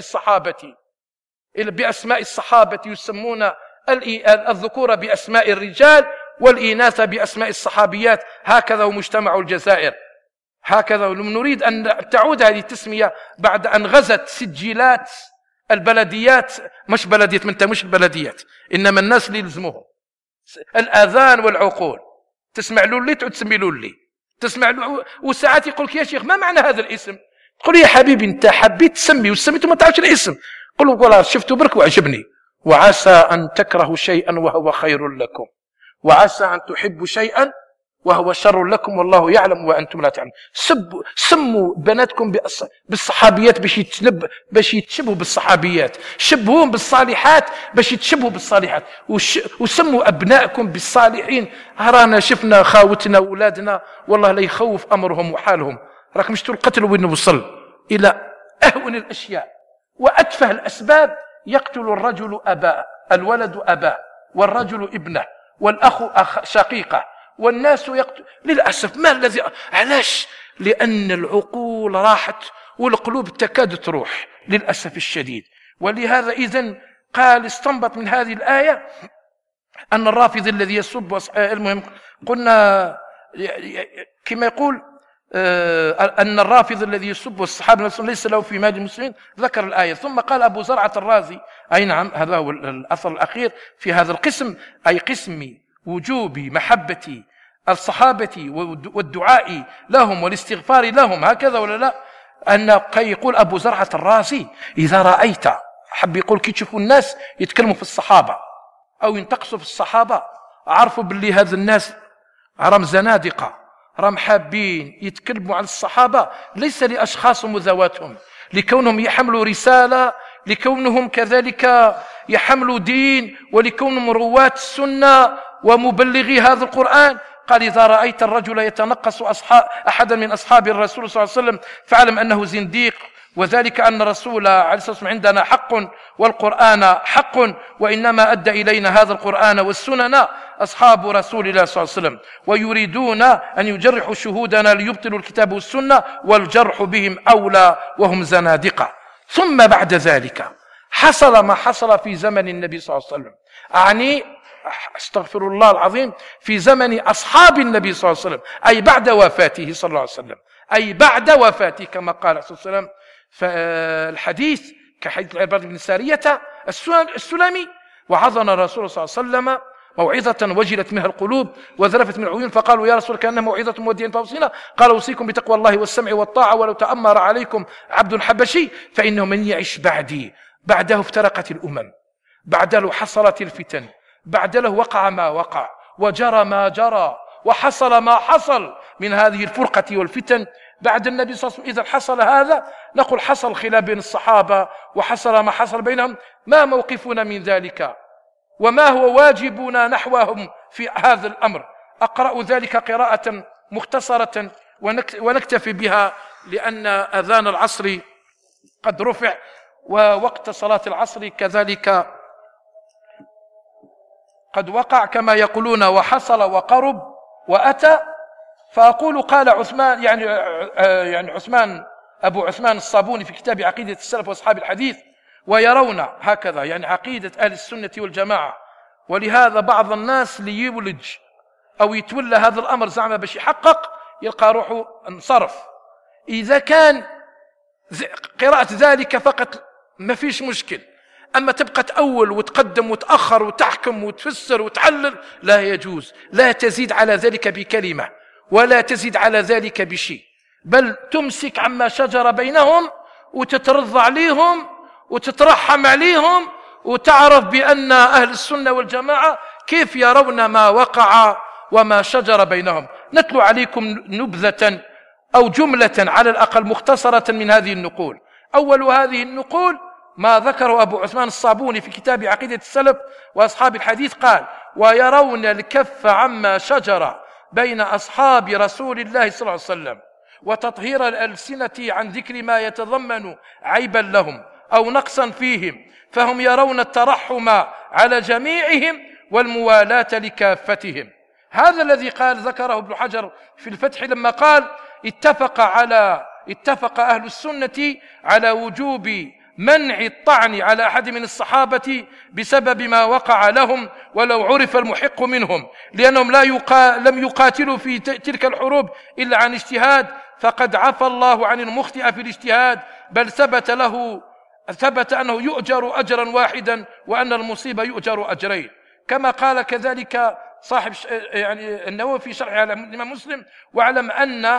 بأسماء الصحابة يسمون الذكور بأسماء الرجال والإناث بأسماء الصحابيات. هكذا مجتمع الجزائر، هكذا نريد أن تعود هذه التسمية بعد أن غزت سجلات البلديات، مش البلديات إنما الناس اللي يلزموهم الآذان والعقول. تسمع لولي تعود تسمي لولي، تسمع وساعات يقولك يا شيخ ما معنى هذا الاسم؟ تقول يا حبيبي انت حبيت تسمي وسميته ما تعرفش الاسم، قل والله شفته برك وعجبني. وعسى أن تكرهوا شيئا وهو خير لكم، وعسى أن تحبوا شيئا وهو شر لكم والله يعلم وأنتم لا تعلمون. سموا بناتكم بالصحابيات باش يتشبهوا بالصحابيات، شبهوهم بالصالحات باش يتشبهوا بالصالحات، وسموا أبنائكم بالصالحين. رانا شفنا خاوتنا وأولادنا والله لا يخوف أمرهم وحالهم. راكم شفتوا القتل وين وصل إلى أهون الأشياء وأتفه الأسباب. يقتل الرجل أباه الولد أباه، والرجل ابنه، والأخ شقيقه، والناس للأسف ما الذي علاش؟ لأن العقول راحت والقلوب تكاد تروح للأسف الشديد. ولهذا إذن قال استنبط من هذه الآية أن الرافض الذي يسب المهم قلنا كما يقول أن الرافض الذي يسب الصحابة ليس له في مال المسلمين، ذكر الآية. ثم قال أبو زرعة الرازي، أي نعم هذا هو الأثر الأخير في هذا القسم، أي قسم وجوب محبة الصحابة والدعاء لهم والاستغفار لهم، هكذا ولا لا؟ أن يقول أبو زرعة الرازي إذا رأيت، حب يقول كي تشوفوا الناس يتكلموا في الصحابة أو ينتقصوا في الصحابة، عرفوا باللي هذا الناس راهم زنادقة، راهم حابين يتكلموا عن الصحابة ليس لأشخاصهم وذواتهم، لكونهم يحملوا رسالة، لكونهم كذلك يحملوا دين، ولكونهم رواة السنة ومبلغي هذا القرآن. قال إذا رأيت الرجل يتنقص أحدا من أصحاب الرسول صلى الله عليه وسلم فاعلم أنه زنديق، وذلك أن الرسول عليه الصلاة والسلام عندنا حق والقرآن حق، وإنما أدى إلينا هذا القرآن والسنن أصحاب رسول الله صلى الله عليه وسلم، ويريدون أن يجرحوا شهودنا ليبطلوا الكتاب والسنة، والجرح بهم أولى وهم زنادقة. ثم بعد ذلك حصل ما حصل في زمن النبي صلى الله عليه وسلم، أعني استغفر الله العظيم في زمن أصحاب النبي صلى الله عليه وسلم، أي بعد وفاته صلى الله عليه وسلم، أي بعد وفاته كما قال صلى الله عليه وسلم. فالحديث كحديث العرباض بن سارية السلمي: وعظنا الرسول صلى الله عليه وسلم موعظة وجلت منها القلوب وذرفت من العيون، فقالوا يا رسول كأنها موعظة مودع فأوصينا، قال أوصيكم بتقوى الله والسمع والطاعة، ولو تأمر عليكم عبد حبشي فإنه من يعش بعدي بعده افترقت الأمم، بعده حصلت الفتن، بعده وقع ما وقع وجرى ما جرى وحصل ما حصل من هذه الفرقة والفتن بعد النبي صلى الله عليه وسلم. إذا حصل هذا نقول حصل خلاف بين الصحابة وحصل ما حصل بينهم، ما موقفنا من ذلك وما هو واجبنا نحوهم في هذا الأمر؟ أقرأ ذلك قراءة مختصرة ونكتفي بها، لأن أذان العصر قد رفع ووقت صلاة العصر كذلك قد وقع كما يقولون، وحصل وقرب وأتى. فأقول قال عثمان، يعني عثمان أبو عثمان الصابوني في كتاب عقيدة السلف وأصحاب الحديث: ويرون هكذا، يعني عقيدة أهل السنة والجماعة. ولهذا بعض الناس ليولج أو يتولى هذا الأمر زعما باش يحقق يلقى روحه انصرف. إذا كان قراءة ذلك فقط ما فيش مشكل، أما تبقى تأول وتقدم وتأخر وتحكم وتفسر وتعلل لا يجوز. لا تزيد على ذلك بكلمة ولا تزيد على ذلك بشيء، بل تمسك عما شجر بينهم وتترضى عليهم وتترحم عليهم وتعرف بأن أهل السنة والجماعة كيف يرون ما وقع وما شجر بينهم. نتلو عليكم نبذة أو جملة على الأقل مختصرة من هذه النقول. أول هذه النقول ما ذكره أبو عثمان الصابوني في كتاب عقيدة السلف وأصحاب الحديث، قال: ويرون الكف عما شجر بين أصحاب رسول الله صلى الله عليه وسلم وتطهير الألسنة عن ذكر ما يتضمن عيبا لهم أو نقصا فيهم، فهم يرون الترحم على جميعهم والموالاة لكافتهم. هذا الذي قال ذكره ابن حجر في الفتح لما قال: اتفق أهل السنة على وجوب منع الطعن على أحد من الصحابة بسبب ما وقع لهم ولو عرف المحق منهم، لأنهم لم يقاتلوا في تلك الحروب إلا عن اجتهاد، فقد عفى الله عن المخطئ في الاجتهاد، بل ثبت أنه يؤجر أجرا واحدا وأن المصيبة يؤجر أجرين، كما قال كذلك صاحب يعني النووي في شرحه على الإمام مسلم: واعلم أن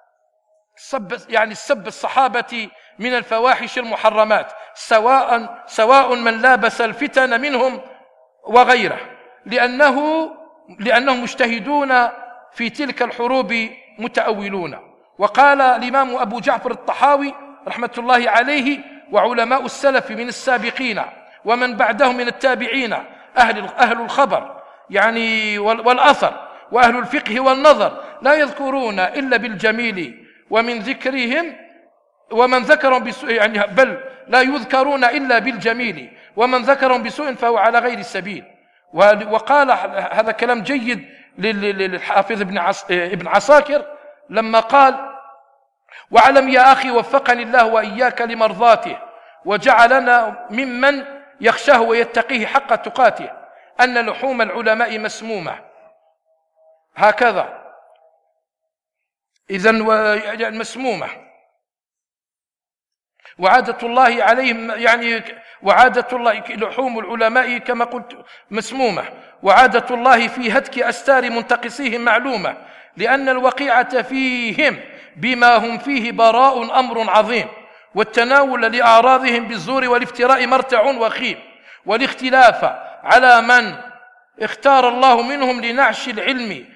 سب الصحابة من الفواحش المحرمات، سواء من لابس الفتن منهم وغيره، لأنهم مجتهدون في تلك الحروب متأولون. وقال الإمام أبو جعفر الطحاوي رحمة الله عليه: وعلماء السلف من السابقين ومن بعدهم من التابعين أهل الخبر يعني والأثر وأهل الفقه والنظر لا يذكرون إلا بالجميل ومن ذكرهم ومن ذكرهم يعني بل لا يذكرون إلا بالجميل ومن ذكرهم بسوء فهو على غير السبيل. وقال هذا كلام جيد للحافظ ابن عساكر لما قال: واعلم يا أخي وفقني الله وإياك لمرضاته وجعلنا ممن يخشاه ويتقيه حق تقاته أن لحوم العلماء مسمومة. هكذا إذن مسمومة، وعادة الله عليهم يعني وعادة الله لحوم العلماء كما قلت مسمومة، وعادة الله في هتك أستار منتقصيهم معلومة، لأن الوقيعة فيهم بما هم فيه براء أمر عظيم، والتناول لأعراضهم بالزور والافتراء مرتع وخيم، والاختلاف على من اختار الله منهم لنعش العلم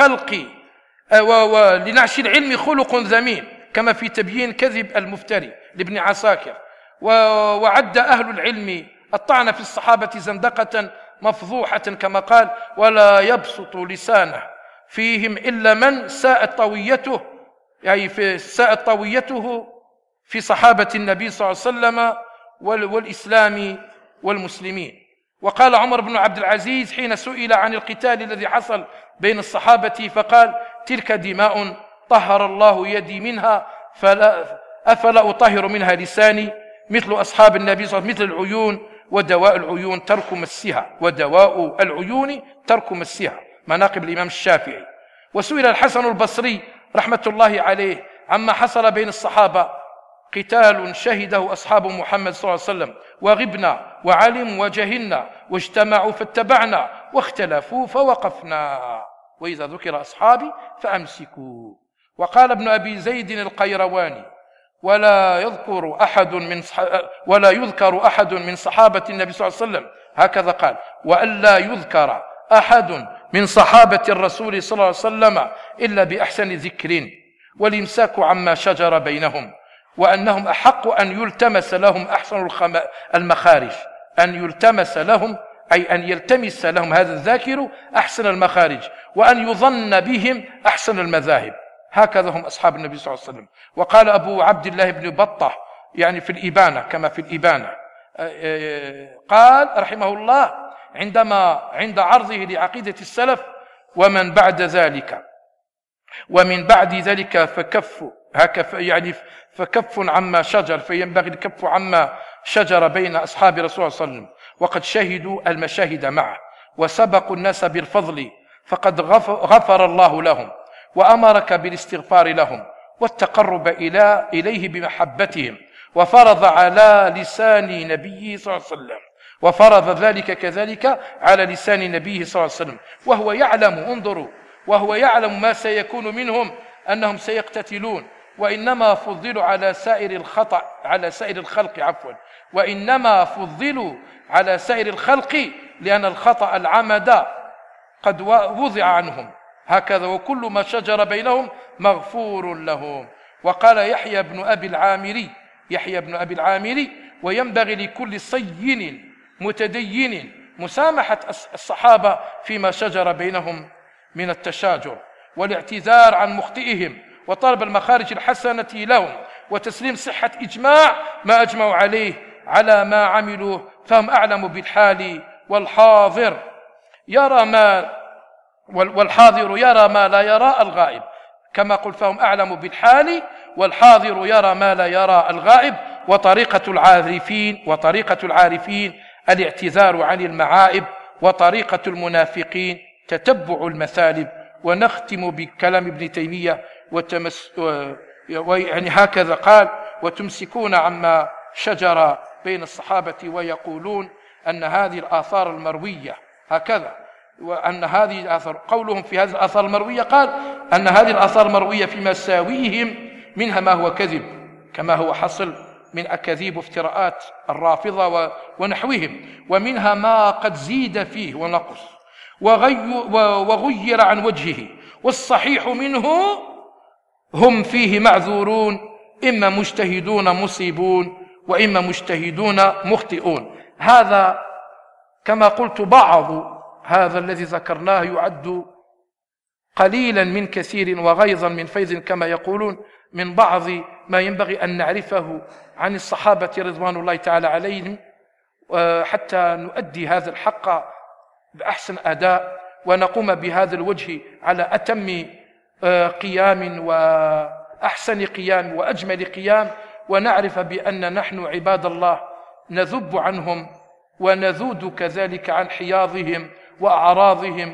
ولنعش العلم خلق ذميم، كما في تبيين كذب المفتري لابن عساكر. وعد أهل العلم الطعن في الصحابة زندقة مفضوحة كما قال: ولا يبسط لسانه فيهم إلا من ساءت طويته، يعني ساءت طويته في صحابة النبي صلى الله عليه وسلم والإسلام والمسلمين. وقال عمر بن عبد العزيز حين سئل عن القتال الذي حصل بين الصحابة فقال: تلك دماء طهر الله يدي منها أفلا أطهر منها لساني، مثل أصحاب النبي صلى الله عليه وسلم مثل العيون، ودواء العيون ترك مسها، ودواء العيون ترك مسها، مناقب الإمام الشافعي. وسئل الحسن البصري رحمة الله عليه عما حصل بين الصحابة: قتال شهده أصحاب محمد صلى الله عليه وسلم، وغبنا وعلموا وجهلنا، واجتمعوا فاتبعنا، واختلفوا فوقفنا، وإذا ذكر أصحابي فأمسكوا. وقال ابن أبي زيد القيرواني: ولا يذكر أحد من صحابة النبي صلى الله عليه وسلم، هكذا قال: وألا يذكر أحد من صحابة الرسول صلى الله عليه وسلم إلا بأحسن ذكر، والإمساك عما شجر بينهم، وأنهم أحق أن يلتمس لهم أحسن المخارج، أن يلتمس لهم أي أن يلتمس لهم هذا الذاكر أحسن المخارج، وأن يظن بهم أحسن المذاهب. هكذا هم أصحاب النبي صلى الله عليه وسلم. وقال أبو عبد الله بن بطة يعني في الإبانة كما في الإبانة قال رحمه الله عند عرضه لعقيدة السلف: ومن بعد ذلك فكف عما شجر، فينبغي الكف عما شجر بين أصحاب رسول الله صلى الله عليه وسلم، وقد شهدوا المشاهد معه وسبقوا الناس بالفضل، فقد غفر الله لهم وأمرك بالاستغفار لهم والتقرب إليه بمحبتهم، وفرض على لسان نبيه صلى الله عليه وسلم، وفرض ذلك كذلك على لسان نبيه صلى الله عليه وسلم، وهو يعلم، انظروا، وهو يعلم ما سيكون منهم أنهم سيقتتلون، وإنما فضلوا على سائر الخلق وإنما فضلوا على سائر الخلق لأن الخطأ العمد قد وضع عنهم، هكذا، وكل ما شجر بينهم مغفور لهم. وقال يحيى بن أبي العامري: وينبغي لكل صين متدين مسامحة الصحابة فيما شجر بينهم من التشاجر، والاعتذار عن مخطئهم، وطلب المخارج الحسنة لهم، وتسليم صحة إجماع ما أجمعوا عليه على ما عملوا، فهم أعلم بالحال، والحاضر يرى ما لا يرى الغائب، كما قل فهم أعلم بالحال، والحاضر يرى ما لا يرى الغائب. وطريقة العارفين الاعتذار عن المعائب، وطريقة المنافقين تتبع المثالب. ونختم بكلام ابن تيمية يعني هكذا قال: وتمسكون عما شجر بين الصحابة، ويقولون أن هذه الآثار المروية هكذا، وأن هذه الآثار، قولهم في هذه الآثار المروية، قال أن هذه الآثار المروية في مساويهم منها ما هو كذب، كما هو حصل من أكاذيب وافتراءات الرافضة ونحوهم، ومنها ما قد زيد فيه ونقص وغير عن وجهه، والصحيح منه هم فيه معذورون، إما مجتهدون مصيبون، وإما مجتهدون مخطئون. هذا كما قلت بعض هذا الذي ذكرناه يعد قليلا من كثير، وغيظا من فيض كما يقولون، من بعض ما ينبغي أن نعرفه عن الصحابة رضوان الله تعالى عليهم، حتى نؤدي هذا الحق بأحسن أداء، ونقوم بهذا الوجه على أتم قيام وأحسن قيام وأجمل قيام، ونعرف بأن نحن عباد الله نذب عنهم ونذود كذلك عن حياضهم وأعراضهم،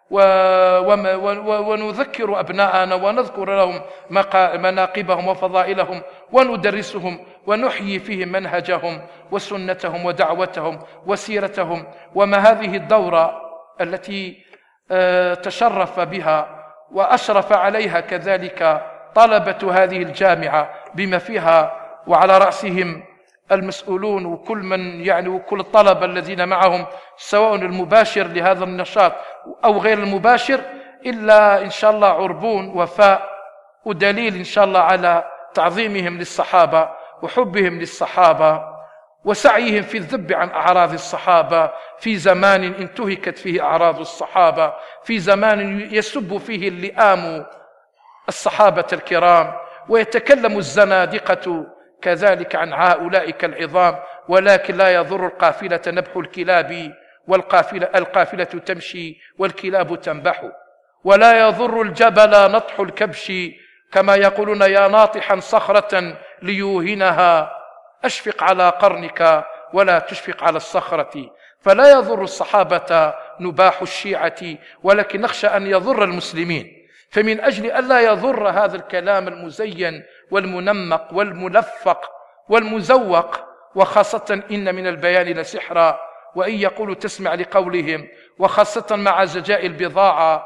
ونذكر أبناءنا ونذكر لهم مناقبهم وفضائلهم، وندرسهم ونحيي فيهم منهجهم وسنتهم ودعوتهم وسيرتهم. وما هذه الدورة التي تشرف بها وأشرف عليها كذلك طلبة هذه الجامعة بما فيها، وعلى رأسهم المسؤولون وكل من وكل الطلبة الذين معهم، سواء المباشر لهذا النشاط أو غير المباشر، إلا إن شاء الله عربون وفاء ودليل إن شاء الله على تعظيمهم للصحابة وحبهم للصحابة وسعيهم في الذب عن أعراض الصحابة في زمان انتهكت فيه أعراض الصحابة، في زمان يسب فيه اللئام الصحابة الكرام، ويتكلم الزنادقة كذلك عن هؤلاء العظام. ولكن لا يضر القافلة نبح الكلاب، القافلة تمشي والكلاب تنبح، ولا يضر الجبل نطح الكبش، كما يقولون يا ناطحا صخرة ليوهنها، أشفق على قرنك ولا تشفق على الصخرة. فلا يضر الصحابة نباح الشيعة، ولكن نخشى أن يضر المسلمين. فمن أجل ألا يضر هذا الكلام المزين والمنمق والملفق والمزوق، وخاصة إن من البيان لسحرا، وإن يقولوا تسمع لقولهم، وخاصة مع زجاء البضاعة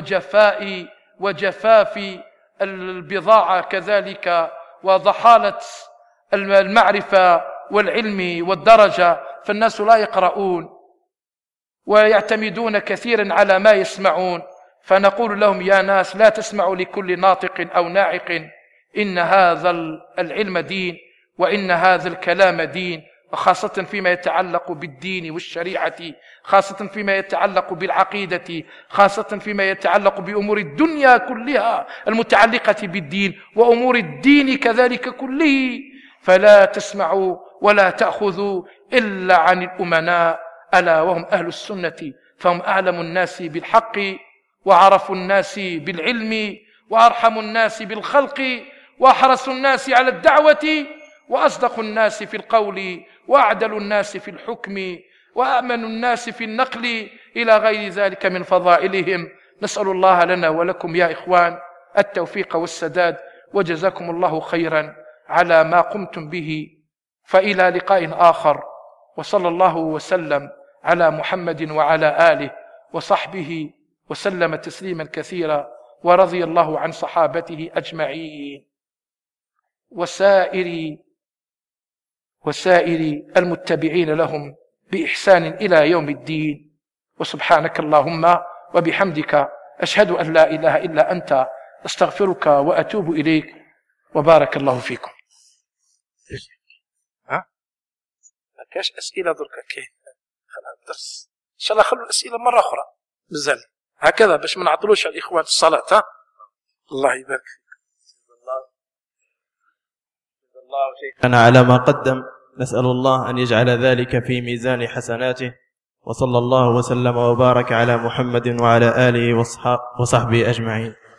وجفاف البضاعة كذلك، وضحالة المعرفة والعلم والدرجة، فالناس لا يقرؤون ويعتمدون كثيرا على ما يسمعون. فنقول لهم يا ناس لا تسمعوا لكل ناطق أو ناعق، إن هذا العلم دين، وإن هذا الكلام دين، وخاصة فيما يتعلق بالدين والشريعة، خاصة فيما يتعلق بالعقيدة، خاصة فيما يتعلق بأمور الدنيا كلها المتعلقة بالدين وأمور الدين كذلك كله. فلا تسمعوا ولا تأخذوا إلا عن الأمناء، ألا وهم أهل السنة، فهم أعلم الناس بالحق وعرف الناس بالعلم وأرحم الناس بالخلق وأحرص الناس على الدعوة وأصدق الناس في القول وأعدل الناس في الحكم وأأمن الناس في النقل إلى غير ذلك من فضائلهم. نسأل الله لنا ولكم يا إخوان التوفيق والسداد، وجزاكم الله خيرا على ما قمتم به. فإلى لقاء آخر، وصلى الله وسلم على محمد وعلى آله وصحبه وسلم تسليما كثيرا، ورضي الله عن صحابته أجمعين وسائر المتبعين لهم بإحسان إلى يوم الدين. وسبحانك اللهم وبحمدك، أشهد أن لا إله إلا أنت، أستغفرك وأتوب إليك، وبارك الله فيكم. كاش أسئلة درك كاين الدرس إن شاء الله، خلوا الأسئلة مرة أخرى مازال هكذا باش ما نعطلوش على الإخوان الصلاة. الله يبارك فيك. أنا على ما قدم، نسأل الله أن يجعل ذلك في ميزان حسناته، وصلى الله وسلم وبارك على محمد وعلى آله وصحبه أجمعين.